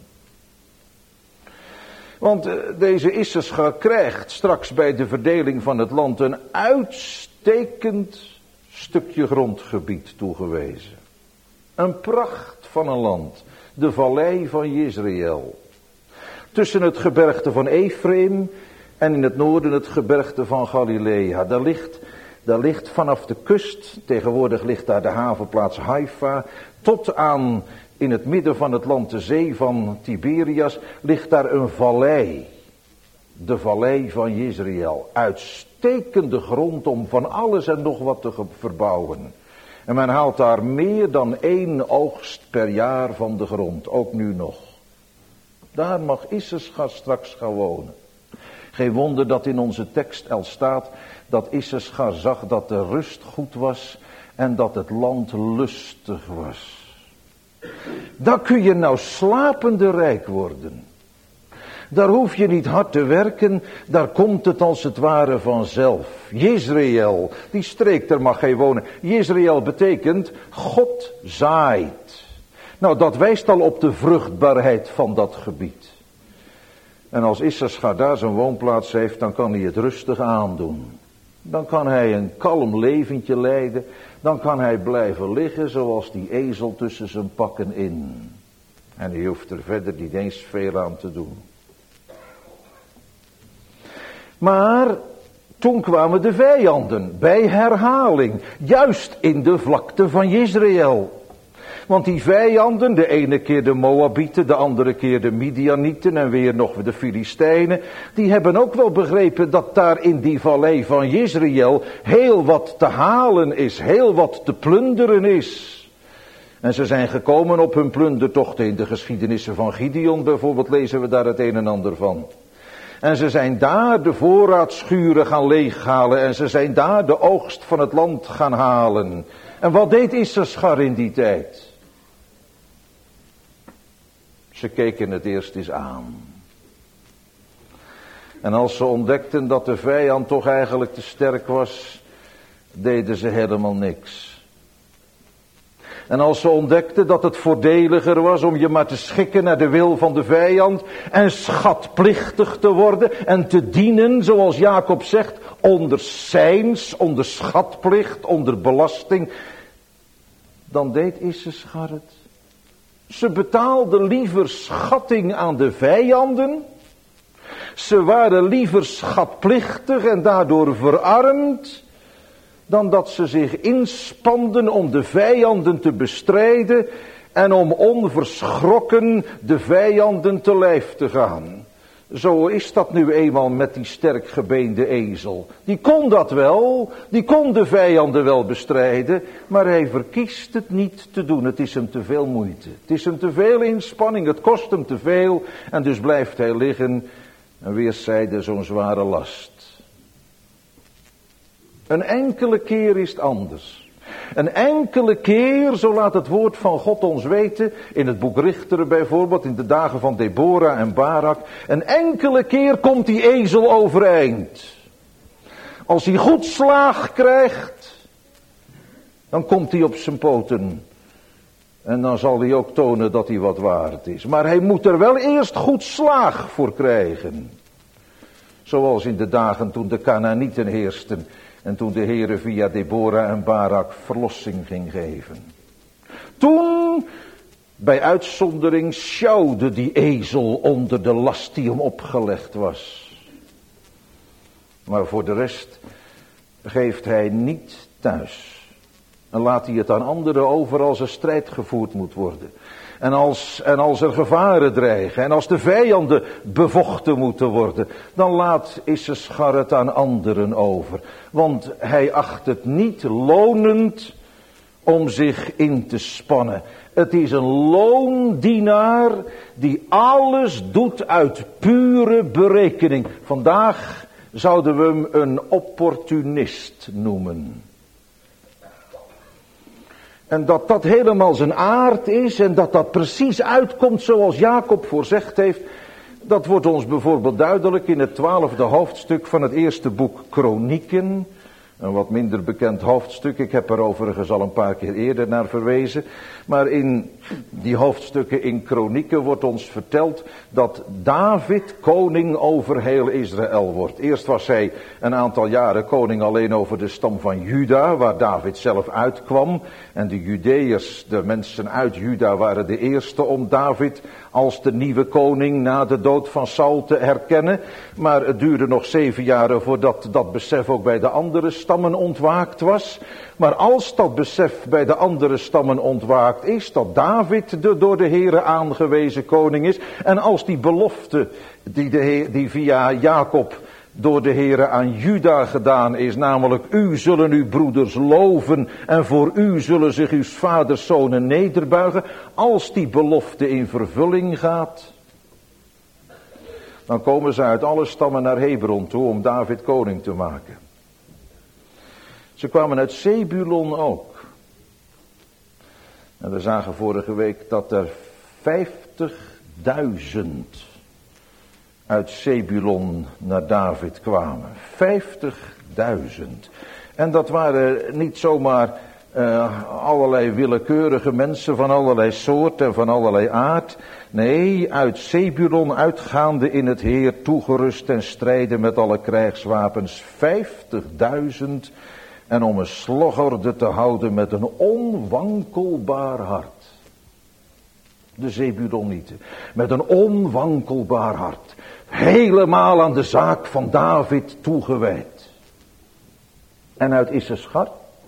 Want deze Issaschar krijgt straks bij de verdeling van het land een uitstekend stukje grondgebied toegewezen. Een pracht van een land, de vallei van Jezreel. Tussen het gebergte van Ephraim en in het noorden het gebergte van Galilea. Daar ligt vanaf de kust, tegenwoordig ligt daar de havenplaats Haifa, tot aan in het midden van het land de zee van Tiberias, ligt daar een vallei. De vallei van Jezreel. Uitstekende grond om van alles en nog wat te verbouwen. En men haalt daar meer dan 1 oogst per jaar van de grond, ook nu nog. Daar mag Issaschar straks gaan wonen. Geen wonder dat in onze tekst al staat dat Issaschar zag dat de rust goed was en dat het land lustig was. Daar kun je nou slapende rijk worden. Daar hoef je niet hard te werken, daar komt het als het ware vanzelf. Jezreel, die streek, daar mag hij wonen. Jezreel betekent God zaait. Nou, dat wijst al op de vruchtbaarheid van dat gebied. En als Issaschar daar zijn woonplaats heeft, dan kan hij het rustig aandoen. Dan kan hij een kalm leventje leiden. Dan kan hij blijven liggen zoals die ezel tussen zijn pakken in. En hij hoeft er verder niet eens veel aan te doen. Maar toen kwamen de vijanden bij herhaling. Juist in de vlakte van Jezreel. Want die vijanden, de ene keer de Moabieten, de andere keer de Midianieten en weer nog de Filistijnen, die hebben ook wel begrepen dat daar in die vallei van Jezreel heel wat te halen is, heel wat te plunderen is. En ze zijn gekomen op hun plundertochten. In de geschiedenissen van Gideon bijvoorbeeld lezen we daar het een en ander van. En ze zijn daar de voorraadschuren gaan leeghalen en ze zijn daar de oogst van het land gaan halen. En wat deed Issaschar in die tijd? Ze keken het eerst eens aan. En als ze ontdekten dat de vijand toch eigenlijk te sterk was, deden ze helemaal niks. En als ze ontdekten dat het voordeliger was om je maar te schikken naar de wil van de vijand en schatplichtig te worden en te dienen, zoals Jacob zegt, onder schatplicht, onder belasting, dan deed Issaschar het. Ze betaalden liever schatting aan de vijanden. Ze waren liever schatplichtig en daardoor verarmd, dan dat ze zich inspanden om de vijanden te bestrijden en om onverschrokken de vijanden te lijf te gaan. Zo is dat nu eenmaal met die sterk gebeende ezel. Die kon dat wel, die kon de vijanden wel bestrijden, maar hij verkiest het niet te doen. Het is hem te veel moeite, het is hem te veel inspanning, het kost hem te veel en dus blijft hij liggen en weerszijde zo'n zware last. Een enkele keer is het anders. Een enkele keer, zo laat het woord van God ons weten, in het boek Richteren bijvoorbeeld, in de dagen van Deborah en Barak, een enkele keer komt die ezel overeind. Als hij goed slaag krijgt, dan komt hij op zijn poten. En dan zal hij ook tonen dat hij wat waard is. Maar hij moet er wel eerst goed slaag voor krijgen. Zoals in de dagen toen de Kanaanieten heersten. En toen de Heere via Deborah en Barak verlossing ging geven. Toen, bij uitzondering, sjouwde die ezel onder de last die hem opgelegd was. Maar voor de rest geeft hij niet thuis. En laat hij het aan anderen over als er strijd gevoerd moet worden. En als er gevaren dreigen en als de vijanden bevochten moeten worden, dan laat Issaschar het aan anderen over. Want hij acht het niet lonend om zich in te spannen Het is een loondienaar die alles doet uit pure berekening. Vandaag zouden we hem een opportunist noemen. En dat dat helemaal zijn aard is en dat dat precies uitkomt zoals Jacob voorzegd heeft. Dat wordt ons bijvoorbeeld duidelijk in het 12e hoofdstuk van het eerste boek Kronieken. Een wat minder bekend hoofdstuk. Ik heb er overigens al een paar keer eerder naar verwezen. Maar in die hoofdstukken in Kronieken wordt ons verteld dat David koning over heel Israël wordt. Eerst was hij een aantal jaren koning alleen over de stam van Juda, waar David zelf uitkwam. En de Judeërs, de mensen uit Juda, waren de eerste om David als de nieuwe koning na de dood van Saul te herkennen. Maar het duurde nog 7 jaren voordat dat besef ook bij de andere stammen ontwaakt was. Maar als dat besef bij de andere stammen ontwaakt is, dat David de door de Heere aangewezen koning is. En als die belofte die via Jacob door de Heere aan Juda gedaan is, namelijk u zullen uw broeders loven en voor u zullen zich uw vaders zonen nederbuigen. Als die belofte in vervulling gaat, dan komen ze uit alle stammen naar Hebron toe om David koning te maken. Ze kwamen uit Zebulon ook. En we zagen vorige week dat er 50.000 uit Zebulon naar David kwamen. 50.000. En dat waren niet zomaar allerlei willekeurige mensen van allerlei soort en van allerlei aard. Nee, uit Zebulon uitgaande in het Heer, toegerust en strijden met alle krijgswapens. 50.000. En om een slagorde te houden met een onwankelbaar hart. De Zebulonieten. Met een onwankelbaar hart. Helemaal aan de zaak van David toegewijd. En uit Issaschar.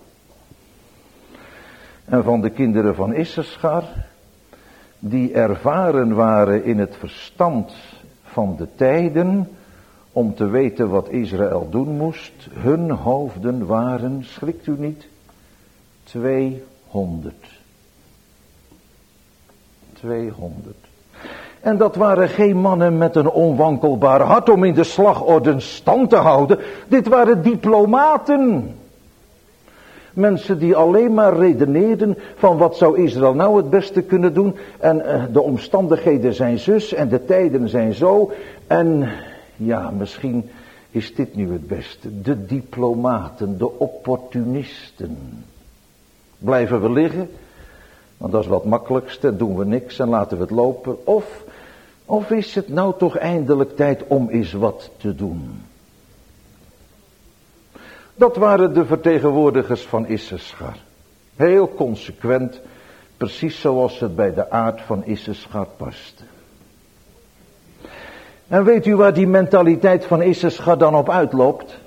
En van de kinderen van Issaschar. Die ervaren waren in het verstand van de tijden. Om te weten wat Israël doen moest. Hun hoofden waren, schrikt u niet, 200. 200. En dat waren geen mannen met een onwankelbaar hart om in de slagorde stand te houden. Dit waren diplomaten. Mensen die alleen maar redeneerden van wat zou Israël nou het beste kunnen doen. En de omstandigheden zijn zus en de tijden zijn zo. En ja, misschien is dit nu het beste. De diplomaten, de opportunisten. Blijven we liggen? Want dat is wat makkelijkste, doen we niks en laten we het lopen. Of is het nou toch eindelijk tijd om eens wat te doen? Dat waren de vertegenwoordigers van Issaschar. Heel consequent, precies zoals het bij de aard van Issaschar paste. En weet u waar die mentaliteit van Issaschar dan op uitloopt?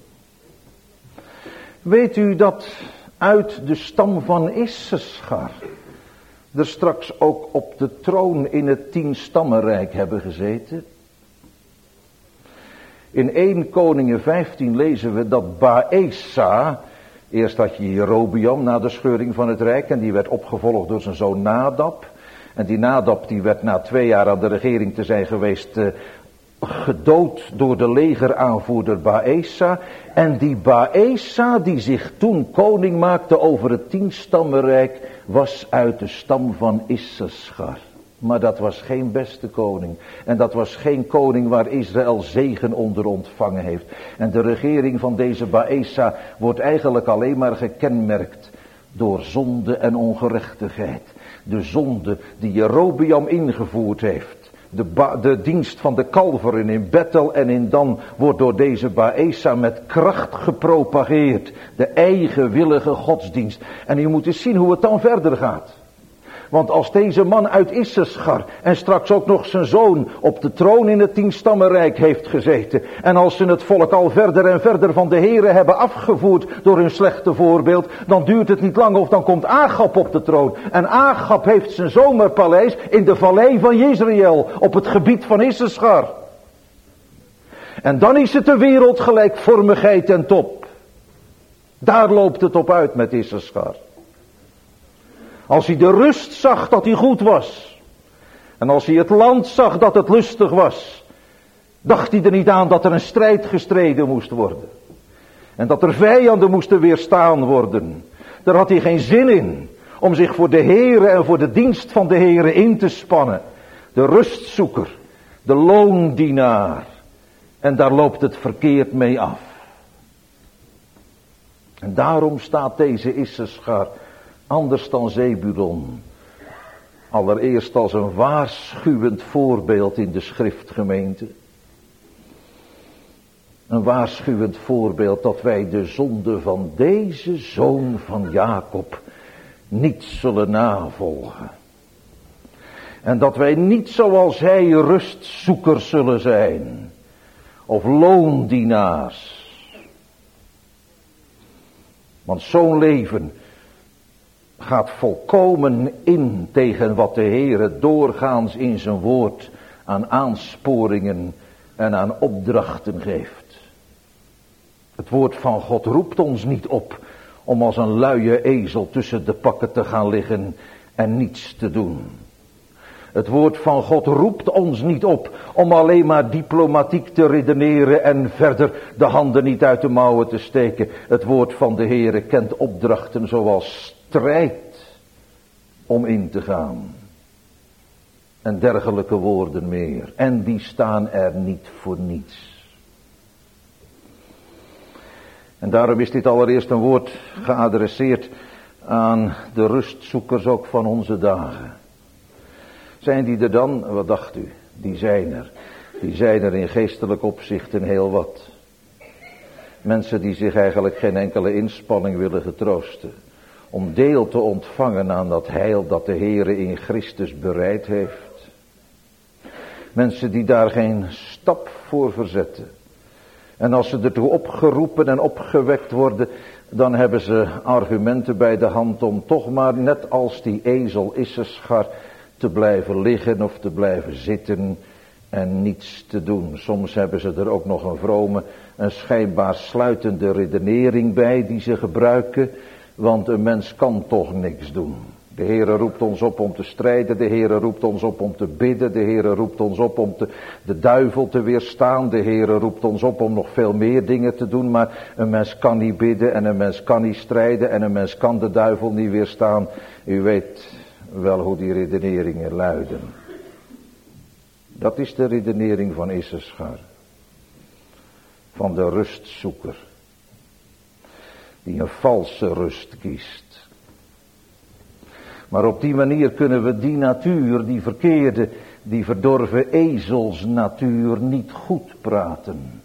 Weet u dat uit de stam van Issaschar er straks ook op de troon in het 10-stammenrijk hebben gezeten? In 1 Koningen 15 lezen we dat Baesa, eerst had je Jerobeam na de scheuring van het rijk en die werd opgevolgd door zijn zoon Nadab. En die Nadab die werd na 2 jaar aan de regering te zijn geweest gedood door de legeraanvoerder Baesa. En die Baesa die zich toen koning maakte over het 10-stammenrijk was uit de stam van Issaschar. Maar dat was geen beste koning. En dat was geen koning waar Israël zegen onder ontvangen heeft. En de regering van deze Baesa wordt eigenlijk alleen maar gekenmerkt door zonde en ongerechtigheid. De zonde die Jerobeam ingevoerd heeft. De dienst van de kalveren in Bethel en in Dan wordt door deze Baesa met kracht gepropageerd. De eigenwillige godsdienst. En u moet eens zien hoe het dan verder gaat. Want als deze man uit Issaschar en straks ook nog zijn zoon op de troon in het 10-stammenrijk heeft gezeten. En als ze het volk al verder en verder van de Here hebben afgevoerd door hun slechte voorbeeld. Dan duurt het niet lang of dan komt Agab op de troon. En Agab heeft zijn zomerpaleis in de vallei van Jezreel op het gebied van Issaschar. En dan is het de wereldgelijkvormigheid en top. Daar loopt het op uit met Issaschar. Als hij de rust zag dat hij goed was. En als hij het land zag dat het lustig was. Dacht hij er niet aan dat er een strijd gestreden moest worden. En dat er vijanden moesten weerstaan worden. Daar had hij geen zin in. Om zich voor de Heere en voor de dienst van de Heere in te spannen. De rustzoeker. De loondienaar. En daar loopt het verkeerd mee af. En daarom staat deze Issachar anders dan Zebulon allereerst als een waarschuwend voorbeeld in de schriftgemeente. Een waarschuwend voorbeeld dat wij de zonde van deze zoon van Jacob niet zullen navolgen. En dat wij niet zoals hij rustzoekers zullen zijn. Of loondienaars. Want zo'n leven gaat volkomen in tegen wat de Heere doorgaans in zijn woord aan aansporingen en aan opdrachten geeft. Het woord van God roept ons niet op om als een luie ezel tussen de pakken te gaan liggen en niets te doen. Het woord van God roept ons niet op om alleen maar diplomatiek te redeneren en verder de handen niet uit de mouwen te steken. Het woord van de Heere kent opdrachten zoals strijd om in te gaan. En dergelijke woorden meer. En die staan er niet voor niets. En daarom is dit allereerst een woord geadresseerd aan de rustzoekers ook van onze dagen. Zijn die er dan? Wat dacht u? Die zijn er. Die zijn er in geestelijk opzicht een heel wat. Mensen die zich eigenlijk geen enkele inspanning willen getroosten. Om deel te ontvangen aan dat heil dat de Heere in Christus bereid heeft. Mensen die daar geen stap voor verzetten. En als ze ertoe opgeroepen en opgewekt worden, dan hebben ze argumenten bij de hand om toch maar net als die ezel Issachar te blijven liggen of te blijven zitten en niets te doen. Soms hebben ze er ook nog een vrome, een schijnbaar sluitende redenering bij die ze gebruiken, want een mens kan toch niks doen. De Heere roept ons op om te strijden, de Heere roept ons op om te bidden, de Heere roept ons op om de duivel te weerstaan, de Heere roept ons op om nog veel meer dingen te doen, maar een mens kan niet bidden en een mens kan niet strijden en een mens kan de duivel niet weerstaan. U weet wel hoe die redeneringen luiden. Dat is de redenering van Issachar. Van de rustzoeker. Die een valse rust kiest. Maar op die manier kunnen we die natuur, die verkeerde, die verdorven ezelsnatuur niet goed praten.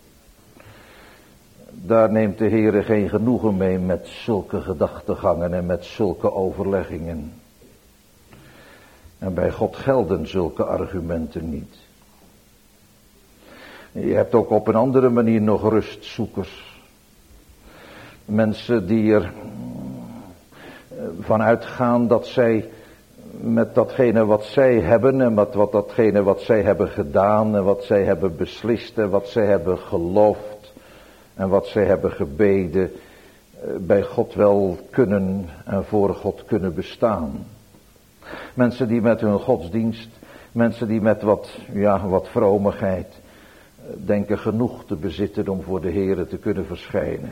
Daar neemt de Heere geen genoegen mee met zulke gedachtegangen en met zulke overleggingen. En bij God gelden zulke argumenten niet. Je hebt ook op een andere manier nog rustzoekers. Mensen die er van uitgaan dat zij met datgene wat zij hebben en met datgene wat zij hebben gedaan en wat zij hebben beslist en wat zij hebben geloofd en wat zij hebben gebeden bij God wel kunnen en voor God kunnen bestaan. Mensen die met hun godsdienst, mensen die met wat vromigheid denken genoeg te bezitten om voor de Heere te kunnen verschijnen.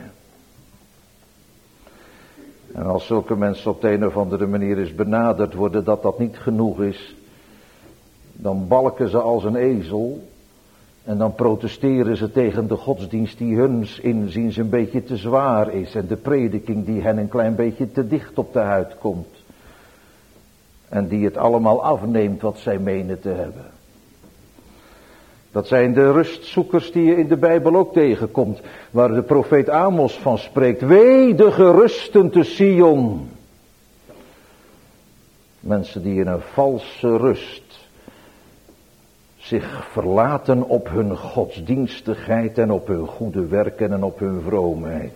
En als zulke mensen op de een of andere manier eens benaderd worden dat dat niet genoeg is, dan balken ze als een ezel en dan protesteren ze tegen de godsdienst die huns inziens een beetje te zwaar is en de prediking die hen een klein beetje te dicht op de huid komt. En die het allemaal afneemt wat zij menen te hebben. Dat zijn de rustzoekers die je in de Bijbel ook tegenkomt. Waar de profeet Amos van spreekt. Wee de gerusten te Sion. Mensen die in een valse rust zich verlaten op hun godsdienstigheid en op hun goede werken en op hun vroomheid.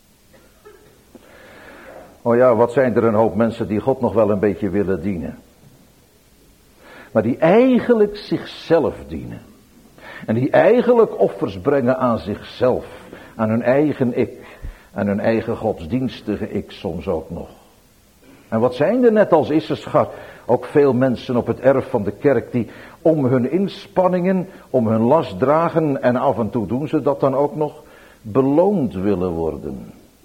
Oh ja, wat zijn er een hoop mensen die God nog wel een beetje willen dienen. Maar die eigenlijk zichzelf dienen. En die eigenlijk offers brengen aan zichzelf. Aan hun eigen ik. Aan hun eigen godsdienstige ik soms ook nog. En wat zijn er net als Issachar ook veel mensen op het erf van de kerk die om hun inspanningen, om hun last dragen en af en toe doen ze dat dan ook nog, beloond willen worden.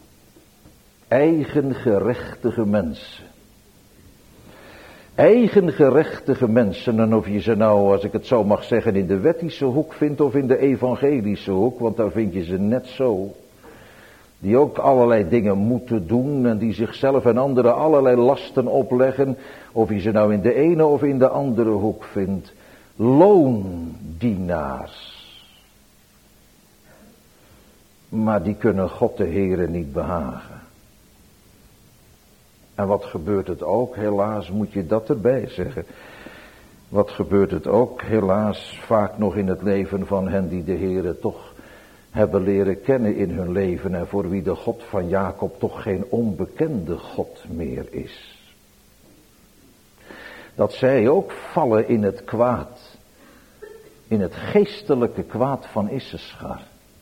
Eigengerechtige mensen. Eigengerechtige mensen, en of je ze nou, als ik het zo mag zeggen, in de wettische hoek vindt of in de evangelische hoek, want daar vind je ze net zo. Die ook allerlei dingen moeten doen en die zichzelf en anderen allerlei lasten opleggen, of je ze nou in de ene of in de andere hoek vindt. Loondienaars. Maar die kunnen God de Heere niet behagen. En wat gebeurt het ook, helaas moet je dat erbij zeggen. Wat gebeurt het ook, helaas vaak nog in het leven van hen die de Heere toch hebben leren kennen in hun leven. En voor wie de God van Jacob toch geen onbekende God meer is. Dat zij ook vallen in het kwaad. In het geestelijke kwaad van Issachar.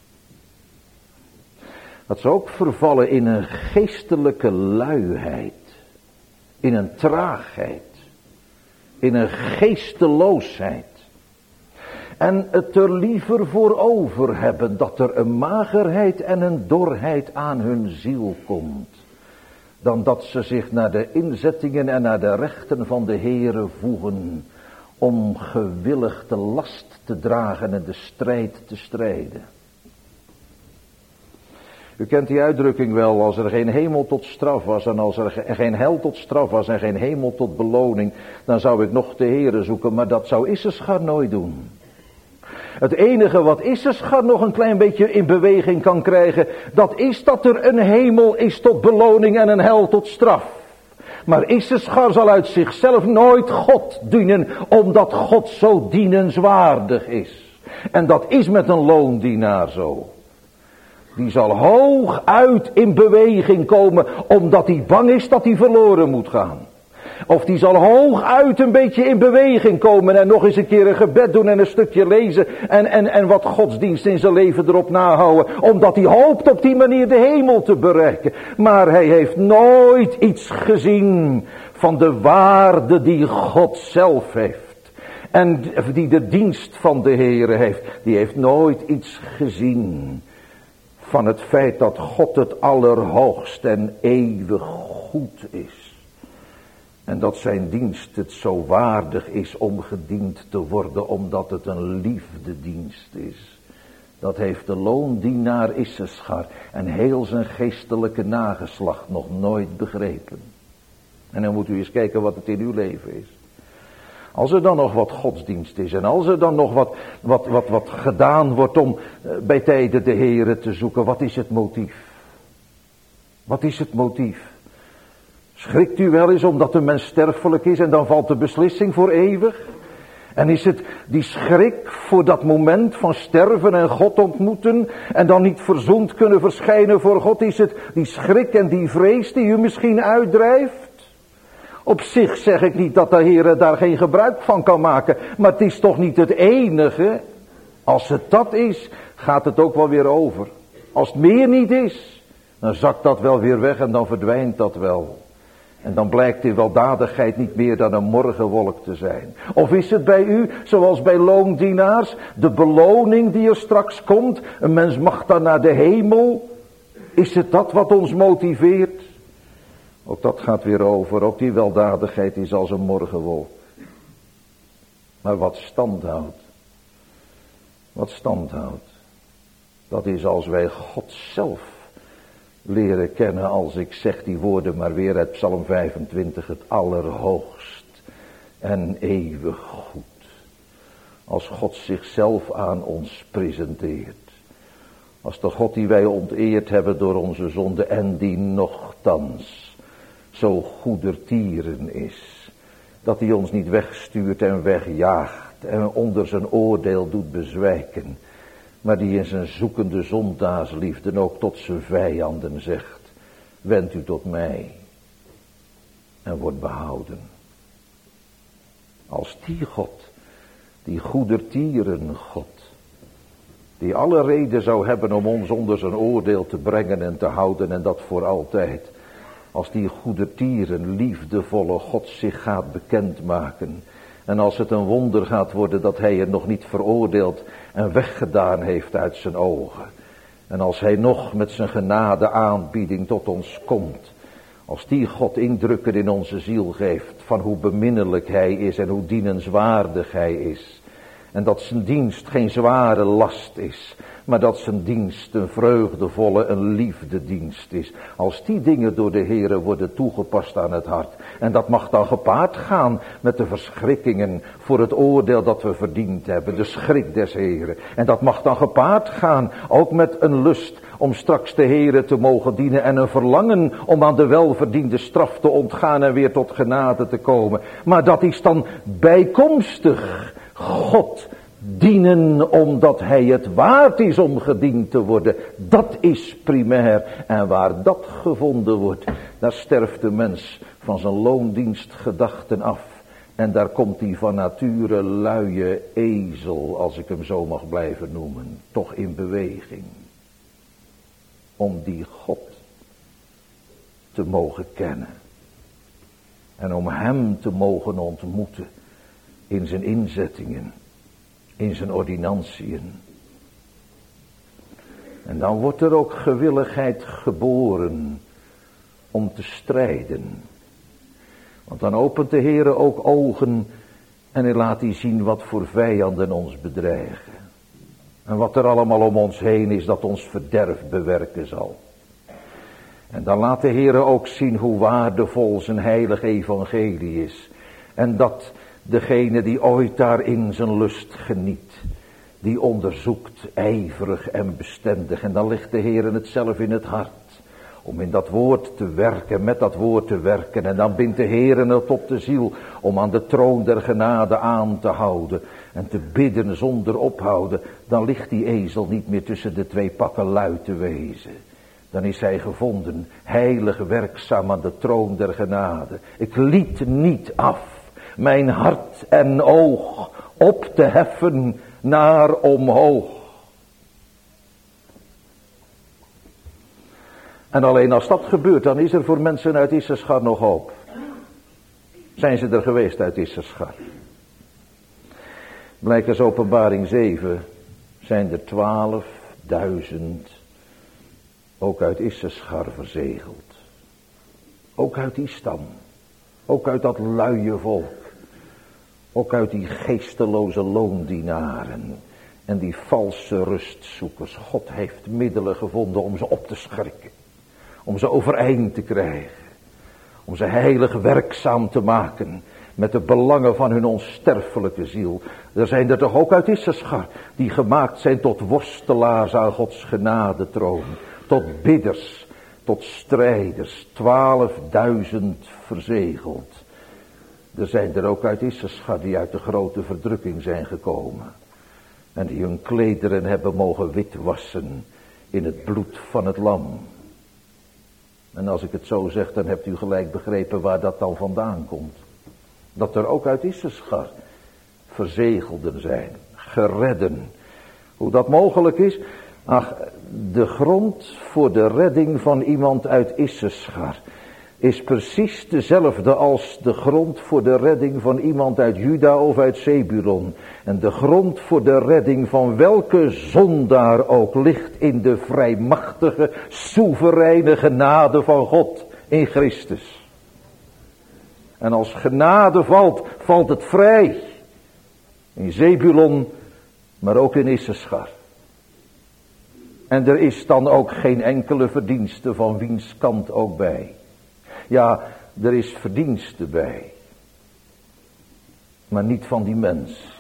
Dat ze ook vervallen in een geestelijke luiheid. In een traagheid. In een geesteloosheid. En het er liever voor over hebben dat er een magerheid en een dorheid aan hun ziel komt. Dan dat ze zich naar de inzettingen en naar de rechten van de Heere voegen. Om gewillig de last te dragen en de strijd te strijden. U kent die uitdrukking wel, als er geen hemel tot straf was en als er geen hel tot straf was en geen hemel tot beloning, dan zou ik nog de Heere zoeken, maar dat zou Issachar nooit doen. Het enige wat Issachar nog een klein beetje in beweging kan krijgen, dat is dat er een hemel is tot beloning en een hel tot straf. Maar Issachar zal uit zichzelf nooit God dienen, omdat God zo dienenswaardig is. En dat is met een loondienaar zo. Die zal hooguit in beweging komen, omdat hij bang is dat hij verloren moet gaan. Of die zal hooguit een beetje in beweging komen en nog eens een keer een gebed doen en een stukje lezen en wat godsdienst in zijn leven erop nahouden. Omdat hij hoopt op die manier de hemel te bereiken. Maar hij heeft nooit iets gezien van de waarde die God zelf heeft. En die de dienst van de Heere heeft. Die heeft nooit iets gezien van het feit dat God het allerhoogst en eeuwig goed is. En dat zijn dienst het zo waardig is om gediend te worden, omdat het een liefdedienst is. Dat heeft de loondienaar Issachar en heel zijn geestelijke nageslacht nog nooit begrepen. En dan moet u eens kijken wat het in uw leven is. Als er dan nog wat godsdienst is en als er dan nog wat gedaan wordt om bij tijden de Heere te zoeken, wat is het motief? Wat is het motief? Schrikt u wel eens omdat de mens sterfelijk is en dan valt de beslissing voor eeuwig? En is het die schrik voor dat moment van sterven en God ontmoeten en dan niet verzoend kunnen verschijnen voor God? Is het die schrik en die vrees die u misschien uitdrijft? Op zich zeg ik niet dat de Heer daar geen gebruik van kan maken, maar het is toch niet het enige. Als het dat is, gaat het ook wel weer over. Als het meer niet is, dan zakt dat wel weer weg en dan verdwijnt dat wel. En dan blijkt die weldadigheid niet meer dan een morgenwolk te zijn. Of is het bij u, zoals bij loondienaars, de beloning die er straks komt? Een mens mag dan naar de hemel. Is het dat wat ons motiveert? Ook dat gaat weer over. Ook die weldadigheid is als een morgenwolk. Maar wat stand houdt. Wat stand houdt. Dat is als wij God zelf leren kennen, als ik zeg die woorden maar weer uit Psalm 25, het allerhoogst en eeuwig goed. Als God zichzelf aan ons presenteert. Als de God die wij onteerd hebben door onze zonde en die nochtans zo goedertieren is. Dat hij ons niet wegstuurt en wegjaagt en onder zijn oordeel doet bezwijken. Maar die in zijn zoekende zondaarsliefde ook tot zijn vijanden zegt. Wend u tot mij en wordt behouden. Als die God, die goedertieren God, die alle reden zou hebben om ons onder zijn oordeel te brengen en te houden en dat voor altijd. Als die goedertieren, liefdevolle God zich gaat bekendmaken. En als het een wonder gaat worden dat hij er nog niet veroordeeld en weggedaan heeft uit zijn ogen. En als hij nog met zijn genade aanbieding tot ons komt. Als die God indrukken in onze ziel geeft van hoe beminnelijk hij is en hoe dienenswaardig hij is. En dat zijn dienst geen zware last is, maar dat zijn dienst een vreugdevolle, een liefdedienst is. Als die dingen door de Heere worden toegepast aan het hart. En dat mag dan gepaard gaan met de verschrikkingen voor het oordeel dat we verdiend hebben. De schrik des Heeren. En dat mag dan gepaard gaan ook met een lust om straks de Heere te mogen dienen. En een verlangen om aan de welverdiende straf te ontgaan en weer tot genade te komen. Maar dat is dan bijkomstig. God dienen omdat hij het waard is om gediend te worden. Dat is primair. En waar dat gevonden wordt, daar sterft de mens van zijn loondienstgedachten af. En daar komt hij van nature luie ezel, als ik hem zo mag blijven noemen, toch in beweging. Om die God te mogen kennen. En om hem te mogen ontmoeten in zijn inzettingen. In zijn ordinantiën. En dan wordt er ook gewilligheid geboren om te strijden. Want dan opent de Heere ook ogen en hij laat hij zien wat voor vijanden ons bedreigen. En wat er allemaal om ons heen is dat ons verderf bewerken zal. En dan laat de Heere ook zien hoe waardevol zijn heilig evangelie is. En dat degene die ooit daarin zijn lust geniet, die onderzoekt ijverig en bestendig. En dan legt de Heere het zelf in het hart. Om in dat woord te werken, met dat woord te werken. En dan bindt de Heere het op de ziel om aan de troon der genade aan te houden. En te bidden zonder ophouden. Dan ligt die ezel niet meer tussen de twee pakken lui te wezen. Dan is hij gevonden, heilig werkzaam aan de troon der genade. Ik liet niet af mijn hart en oog op te heffen naar omhoog. En alleen als dat gebeurt, dan is er voor mensen uit Issachar nog hoop. Zijn ze er geweest uit Issachar? Blijkt als Openbaring 7 zijn er 12.000 ook uit Issachar verzegeld. Ook uit die stam. Ook uit dat luie volk. Ook uit die geesteloze loondienaren. En die valse rustzoekers. God heeft middelen gevonden om ze op te schrikken. Om ze overeind te krijgen. Om ze heilig werkzaam te maken. Met de belangen van hun onsterfelijke ziel. Er zijn er toch ook uit Issachar. Die gemaakt zijn tot worstelaars aan Gods genadetroon. Tot bidders. Tot strijders. 12.000 verzegeld. Er zijn er ook uit Issachar die uit de grote verdrukking zijn gekomen. En die hun klederen hebben mogen witwassen in het bloed van het lam. En als ik het zo zeg, dan hebt u gelijk begrepen waar dat dan vandaan komt. Dat er ook uit Issachar verzegelden zijn, geredden. Hoe dat mogelijk is? Ach, de grond voor de redding van iemand uit Issachar is precies dezelfde als de grond voor de redding van iemand uit Juda of uit Zebulon. En de grond voor de redding van welke zondaar ook ligt in de vrijmachtige, soevereine genade van God in Christus. En als genade valt, valt het vrij. In Zebulon, maar ook in Issachar. En er is dan ook geen enkele verdienste van wiens kant ook bij. Ja, er is verdienste bij. Maar niet van die mens.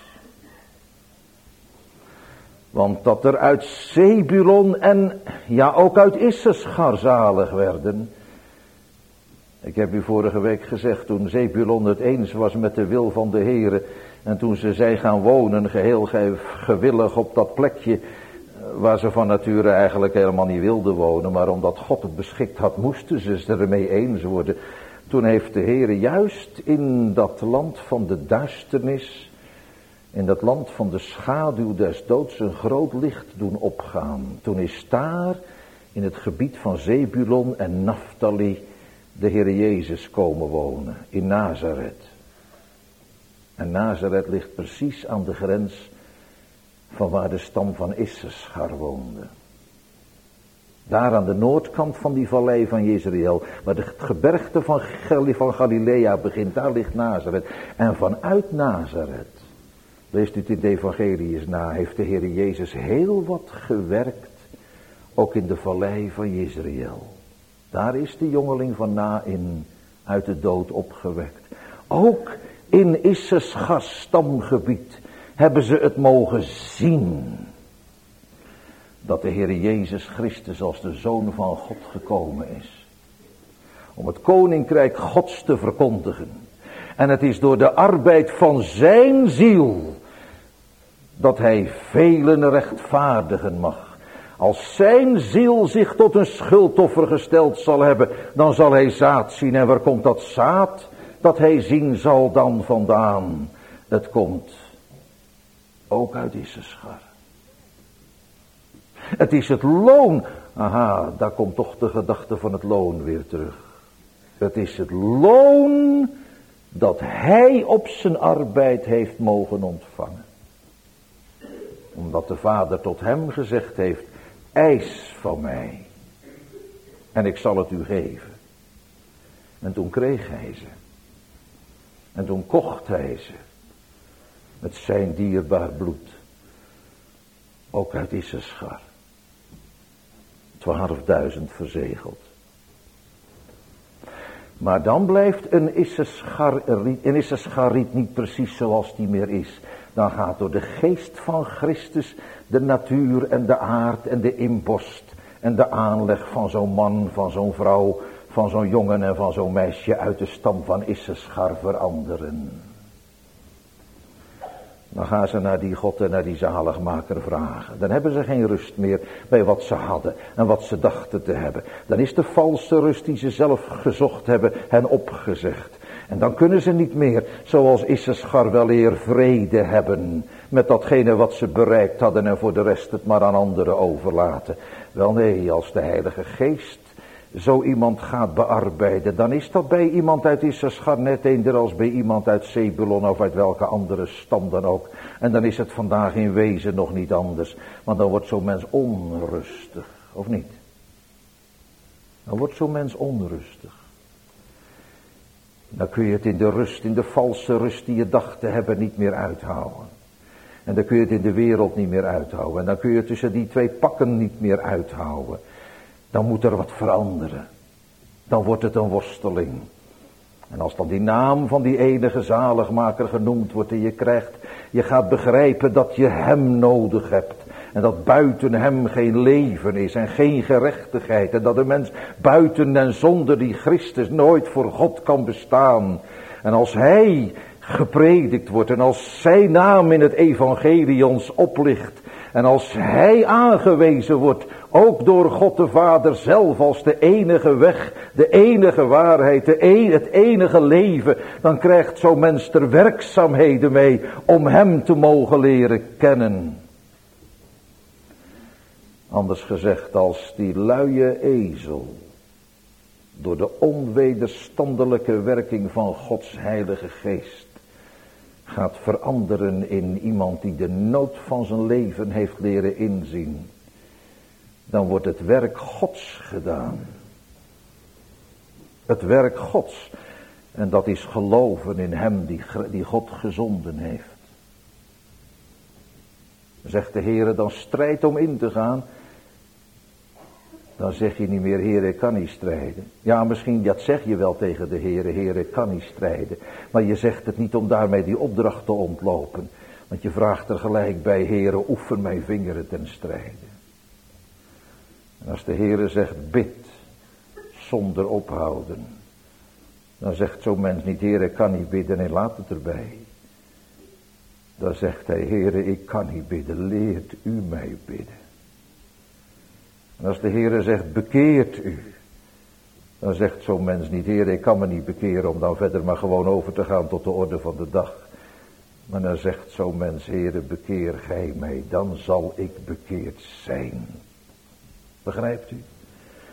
Want dat er uit Zebulon en ja ook uit Issachar zalig werden. Ik heb u vorige week gezegd, toen Zebulon het eens was met de wil van de Heere. En toen ze zijn gaan wonen, geheel gewillig op dat plekje. Waar ze van nature eigenlijk helemaal niet wilden wonen. Maar omdat God het beschikt had, moesten ze het ermee eens worden. Toen heeft de Heere juist in dat land van de duisternis. In dat land van de schaduw des doods een groot licht doen opgaan. Toen is daar in het gebied van Zebulon en Naftali de Heere Jezus komen wonen in Nazareth. En Nazareth ligt precies aan de grens van waar de stam van Issachar woonde. Daar aan de noordkant van die vallei van Jezreel, waar het gebergte van Galilea begint, daar ligt Nazareth. En vanuit Nazareth, leest u het in de evangelie eens na, heeft de Heer Jezus heel wat gewerkt, ook in de vallei van Jezreel. Daar is de jongeling van Naïn uit de dood opgewekt. Ook in Issachars stamgebied hebben ze het mogen zien, dat de Heer Jezus Christus als de Zoon van God gekomen is. Om het koninkrijk Gods te verkondigen. En het is door de arbeid van zijn ziel dat hij velen rechtvaardigen mag. Als zijn ziel zich tot een schuldoffer gesteld zal hebben, dan zal hij zaad zien. En waar komt dat zaad dat hij zien zal dan vandaan? Het komt ook uit Issachar. Het is het loon. Aha, daar komt toch de gedachte van het loon weer terug. Het is het loon dat hij op zijn arbeid heeft mogen ontvangen. Omdat de Vader tot hem gezegd heeft, eis van mij en ik zal het u geven. En toen kreeg hij ze. En toen kocht hij ze met zijn dierbaar bloed. Ook uit Issachar. 12.000 verzegeld. Maar dan blijft een Issachariet niet precies zoals die meer is. Dan gaat door de geest van Christus de natuur en de aard en de inborst en de aanleg van zo'n man, van zo'n vrouw, van zo'n jongen en van zo'n meisje uit de stam van Issachar veranderen. Dan gaan ze naar die God en naar die zaligmaker vragen. Dan hebben ze geen rust meer bij wat ze hadden en wat ze dachten te hebben. Dan is de valse rust die ze zelf gezocht hebben hen opgezegd. En dan kunnen ze niet meer, zoals Issachar wel eer, vrede hebben met datgene wat ze bereikt hadden en voor de rest het maar aan anderen overlaten. Wel nee, als de Heilige Geest zo iemand gaat bearbeiden, dan is dat bij iemand uit Issachar net eender als bij iemand uit Zebulon of uit welke andere stam dan ook. En dan is het vandaag in wezen nog niet anders, want dan wordt zo'n mens onrustig, of niet? Dan wordt zo'n mens onrustig. Dan kun je het in de rust, in de valse rust die je dacht te hebben, niet meer uithouden. En dan kun je het in de wereld niet meer uithouden. En dan kun je tussen die twee pakken niet meer uithouden. Dan moet er wat veranderen. Dan wordt het een worsteling. En als dan die naam van die enige zaligmaker genoemd wordt en je gaat begrijpen dat je hem nodig hebt. En dat buiten hem geen leven is en geen gerechtigheid. En dat de mens buiten en zonder die Christus nooit voor God kan bestaan. En als hij gepredikt wordt en als zijn naam in het evangelie ons oplicht. En als hij aangewezen wordt, ook door God de Vader zelf als de enige weg, de enige waarheid, het enige leven. Dan krijgt zo'n mens er werkzaamheden mee om hem te mogen leren kennen. Anders gezegd, als die luie ezel door de onwederstandelijke werking van Gods Heilige Geest gaat veranderen in iemand die de nood van zijn leven heeft leren inzien, dan wordt het werk Gods gedaan. Het werk Gods. En dat is geloven in hem die God gezonden heeft. Zegt de Heere, dan strijd om in te gaan. Dan zeg je niet meer, Heere, ik kan niet strijden. Ja, misschien dat zeg je wel tegen de Heere, Heere, ik kan niet strijden. Maar je zegt het niet om daarmee die opdracht te ontlopen. Want je vraagt er gelijk bij, Heere, oefen mijn vingeren ten strijde. En als de Heere zegt, bid, zonder ophouden. Dan zegt zo'n mens niet, Heere, ik kan niet bidden en laat het erbij. Dan zegt hij, Heere, ik kan niet bidden, leert u mij bidden. En als de Heere zegt, bekeert u. Dan zegt zo'n mens niet, Heere, ik kan me niet bekeren om dan verder maar gewoon over te gaan tot de orde van de dag. Maar dan zegt zo'n mens, Heere, bekeer gij mij, dan zal ik bekeerd zijn. Begrijpt u?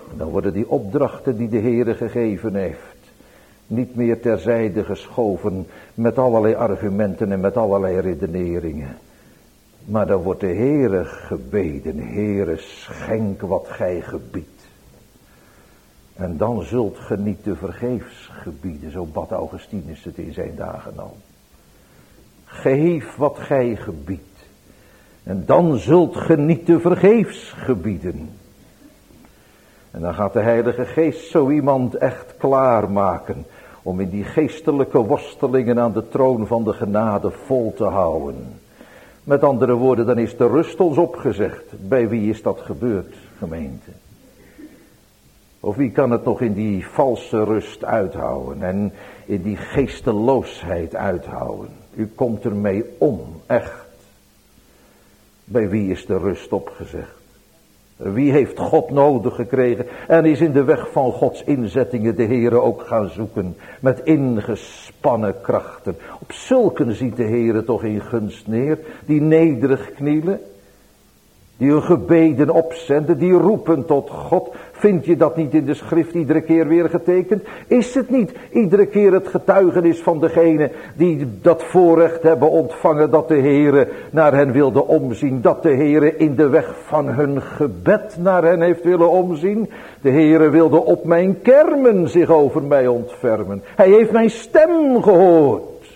Dan worden die opdrachten die de Heere gegeven heeft niet meer terzijde geschoven met allerlei argumenten en met allerlei redeneringen. Maar dan wordt de Heere gebeden, Heere, schenk wat gij gebiedt. En dan zult ge niet te vergeefs gebieden, zo bad Augustinus het in zijn dagen al. Geef wat gij gebiedt. En dan zult ge niet te vergeefs gebieden. En dan gaat de Heilige Geest zo iemand echt klaarmaken om in die geestelijke worstelingen aan de troon van de genade vol te houden. Met andere woorden, dan is de rust ons opgezegd. Bij wie is dat gebeurd, gemeente? Of wie kan het nog in die valse rust uithouden en in die geesteloosheid uithouden? U komt ermee om, echt. Bij wie is de rust opgezegd? Wie heeft God nodig gekregen en is in de weg van Gods inzettingen de Heere ook gaan zoeken met ingespannen krachten. Op zulken ziet de Heere toch in gunst neer, die nederig knielen, die hun gebeden opzenden, die roepen tot God. Vind je dat niet in de schrift iedere keer weer getekend? Is het niet iedere keer het getuigenis van degene die dat voorrecht hebben ontvangen dat de Heere naar hen wilde omzien? Dat de Heere in de weg van hun gebed naar hen heeft willen omzien? De Heere wilde op mijn kermen zich over mij ontfermen. Hij heeft mijn stem gehoord.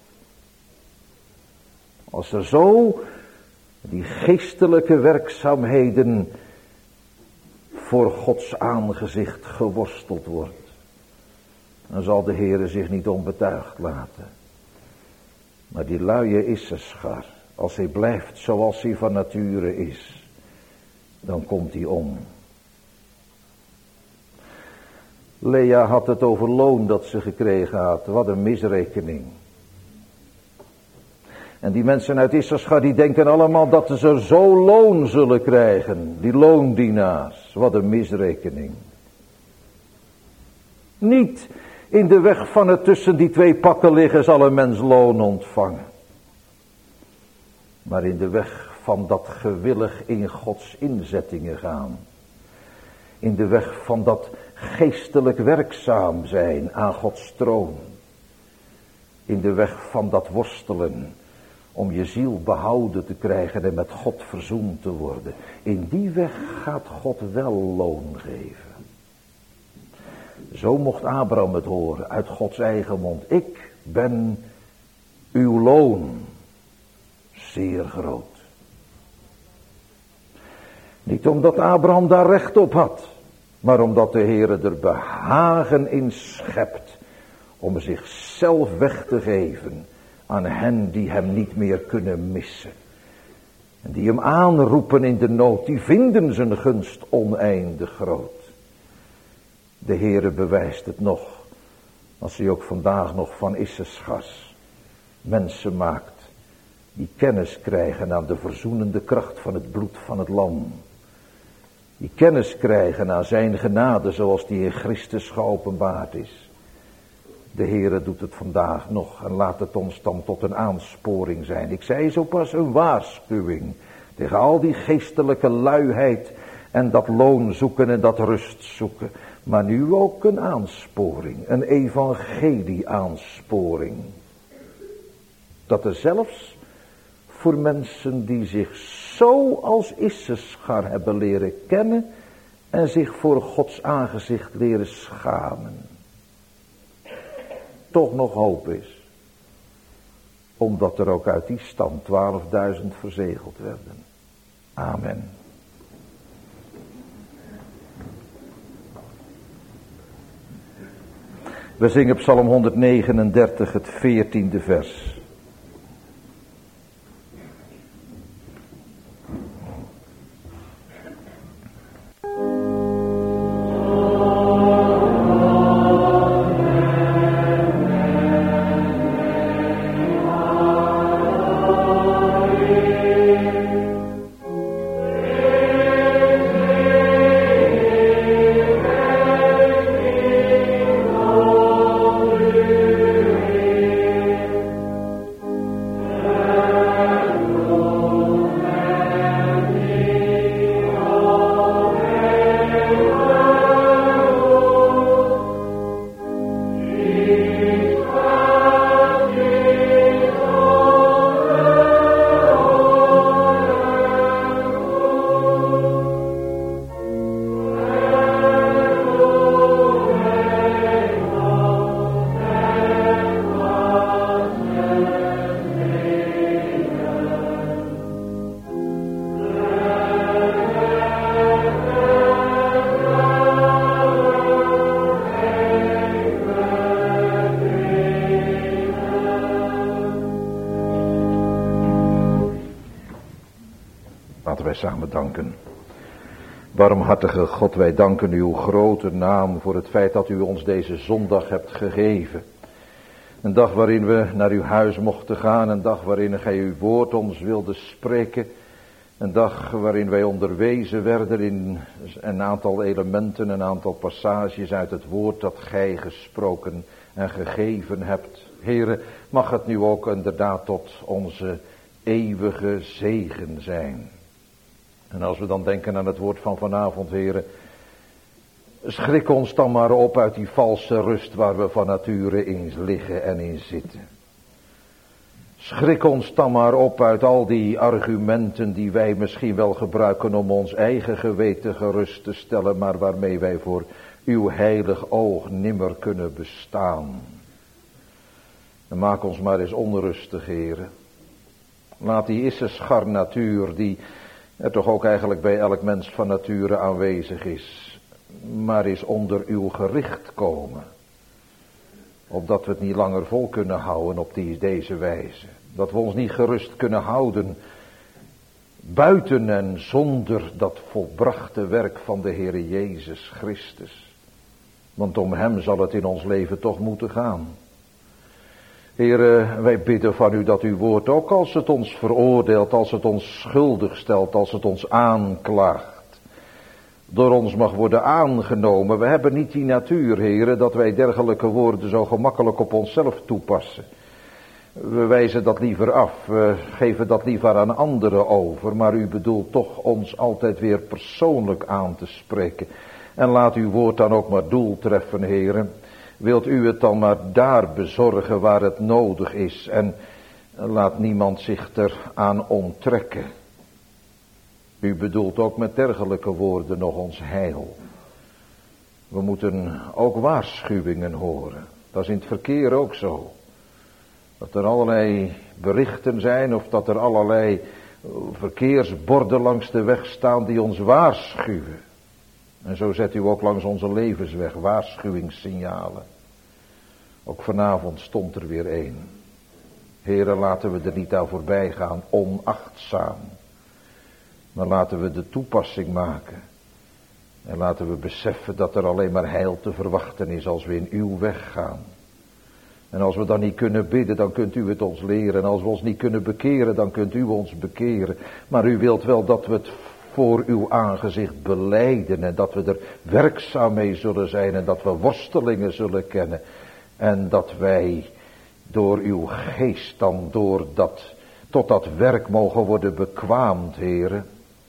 Als er zo die geestelijke werkzaamheden voor Gods aangezicht geworsteld wordt, dan zal de Heere zich niet onbetuigd laten. Maar die luie Issachar, als hij blijft zoals hij van nature is, dan komt hij om. Lea had het over loon dat ze gekregen had. Wat een misrekening. En die mensen uit Issachar die denken allemaal dat ze zo loon zullen krijgen. Die loondienaars. Wat een misrekening. Niet in de weg van het tussen die twee pakken liggen zal een mens loon ontvangen. Maar in de weg van dat gewillig in Gods inzettingen gaan. In de weg van dat geestelijk werkzaam zijn aan Gods troon. In de weg van dat worstelen om je ziel behouden te krijgen en met God verzoend te worden. In die weg gaat God wel loon geven. Zo mocht Abraham het horen uit Gods eigen mond. Ik ben uw loon zeer groot. Niet omdat Abraham daar recht op had, maar omdat de Heere er behagen in schept om zichzelf weg te geven aan hen die hem niet meer kunnen missen. En die hem aanroepen in de nood, die vinden zijn gunst oneindig groot. De Heere bewijst het nog, als hij ook vandaag nog van Issachars mensen maakt, die kennis krijgen aan de verzoenende kracht van het bloed van het lam. Die kennis krijgen aan zijn genade zoals die in Christus geopenbaard is. De Heere doet het vandaag nog en laat het ons dan tot een aansporing zijn. Ik zei zo pas een waarschuwing tegen al die geestelijke luiheid en dat loon zoeken en dat rust zoeken. Maar nu ook een aansporing, een evangelie aansporing. Dat er zelfs voor mensen die zich zo als Issachar hebben leren kennen en zich voor Gods aangezicht leren schamen, toch nog hoop is. Omdat er ook uit die stam 12.000 verzegeld werden. Amen. We zingen Psalm 139, het 14e vers. Laten wij samen danken. Barmhartige God, wij danken uw grote naam voor het feit dat u ons deze zondag hebt gegeven. Een dag waarin we naar uw huis mochten gaan, een dag waarin gij uw woord ons wilde spreken. Een dag waarin wij onderwezen werden in een aantal elementen, een aantal passages uit het woord dat gij gesproken en gegeven hebt. Here, mag het nu ook inderdaad tot onze eeuwige zegen zijn. En als we dan denken aan het woord van vanavond, heren, schrik ons dan maar op uit die valse rust waar we van nature in liggen en in zitten. Schrik ons dan maar op uit al die argumenten die wij misschien wel gebruiken om ons eigen geweten gerust te stellen, maar waarmee wij voor uw heilig oog nimmer kunnen bestaan. En maak ons maar eens onrustig, heren. Laat die isse natuur, die er toch ook eigenlijk bij elk mens van nature aanwezig is, maar eens onder uw gericht komen. Opdat we het niet langer vol kunnen houden op deze wijze. Dat we ons niet gerust kunnen houden buiten en zonder dat volbrachte werk van de Heere Jezus Christus. Want om hem zal het in ons leven toch moeten gaan. Heere, wij bidden van u dat uw woord ook als het ons veroordeelt, als het ons schuldig stelt, als het ons aanklaagt, door ons mag worden aangenomen. We hebben niet die natuur, Heere, dat wij dergelijke woorden zo gemakkelijk op onszelf toepassen. We wijzen dat liever af, we geven dat liever aan anderen over, maar u bedoelt toch ons altijd weer persoonlijk aan te spreken. En laat uw woord dan ook maar doel treffen, Heere. Wilt u het dan maar daar bezorgen waar het nodig is en laat niemand zich eraan onttrekken. U bedoelt ook met dergelijke woorden nog ons heil. We moeten ook waarschuwingen horen. Dat is in het verkeer ook zo. Dat er allerlei berichten zijn of dat er allerlei verkeersborden langs de weg staan die ons waarschuwen. En zo zet u ook langs onze levensweg waarschuwingssignalen. Ook vanavond stond er weer één. Heren, laten we er niet aan voorbij gaan, onachtzaam. Maar laten we de toepassing maken. En laten we beseffen dat er alleen maar heil te verwachten is als we in uw weg gaan. En als we dan niet kunnen bidden, dan kunt u het ons leren. En als we ons niet kunnen bekeren, dan kunt u ons bekeren. Maar u wilt wel dat we het voor uw aangezicht belijden. En dat we er werkzaam mee zullen zijn. En dat we worstelingen zullen kennen. En dat wij door uw geest dan tot dat werk mogen worden bekwaamd, heren.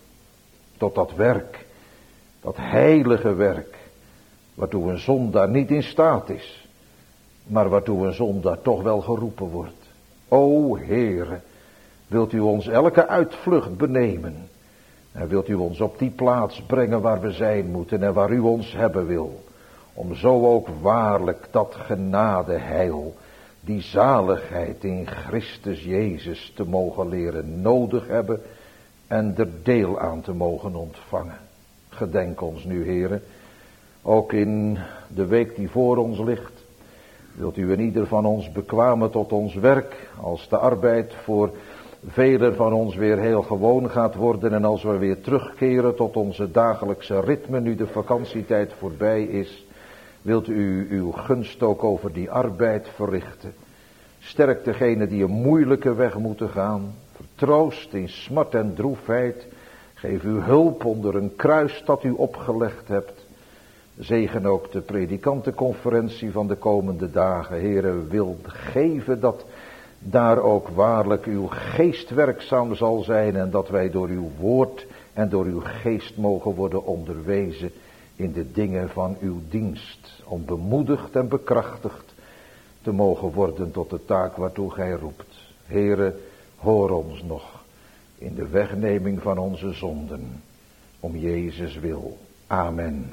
Tot dat werk, dat heilige werk, waartoe een zondaar niet in staat is, maar waartoe een zondaar toch wel geroepen wordt. O Heere, wilt u ons elke uitvlucht benemen en wilt u ons op die plaats brengen waar we zijn moeten en waar u ons hebben wil, om zo ook waarlijk dat genade heil, die zaligheid in Christus Jezus te mogen leren nodig hebben en er deel aan te mogen ontvangen. Gedenk ons nu, Heere, ook in de week die voor ons ligt. Wilt u in ieder van ons bekwamen tot ons werk, als de arbeid voor velen van ons weer heel gewoon gaat worden en als we weer terugkeren tot onze dagelijkse ritme, nu de vakantietijd voorbij is. Wilt u uw gunst ook over die arbeid verrichten. Sterk degene die een moeilijke weg moeten gaan. Vertroost in smart en droefheid. Geef uw hulp onder een kruis dat u opgelegd hebt. Zegen ook de predikantenconferentie van de komende dagen. Heere, wil geven dat daar ook waarlijk uw geest werkzaam zal zijn. En dat wij door uw woord en door uw geest mogen worden onderwezen in de dingen van uw dienst. Om bemoedigd en bekrachtigd te mogen worden tot de taak waartoe gij roept. Heere, hoor ons nog in de wegneming van onze zonden. Om Jezus wil. Amen.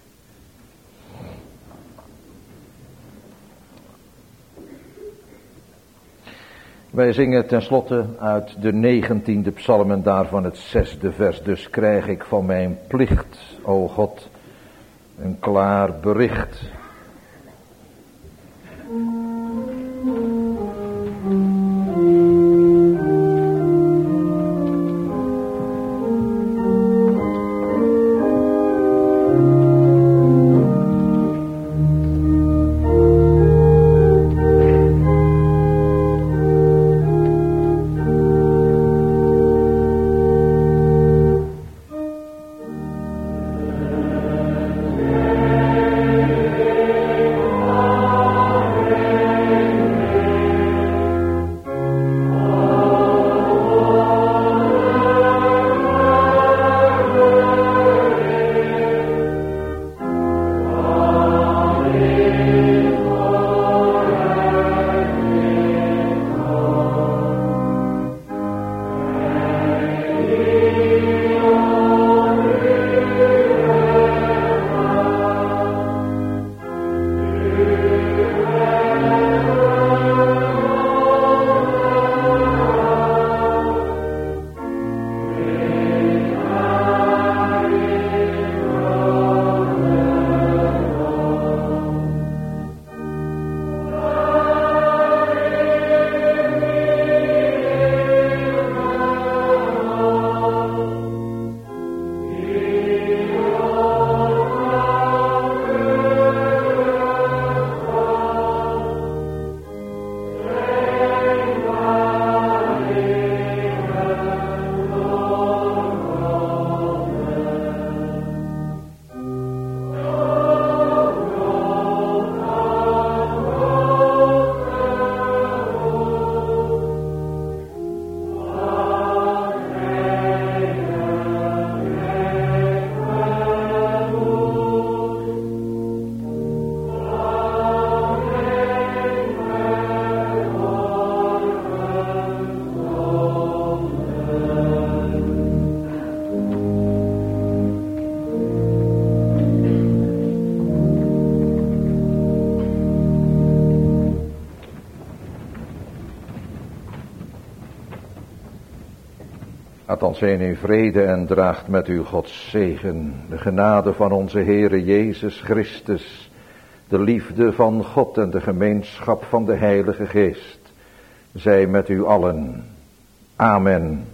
Wij zingen tenslotte uit de 19e psalm en daarvan het 6e vers. Dus krijg ik van mijn plicht, o God, een klaar bericht. Gaat dan zijn in vrede en draagt met u Gods zegen. De genade van onze Heere Jezus Christus. De liefde van God en de gemeenschap van de Heilige Geest. Zij met u allen. Amen.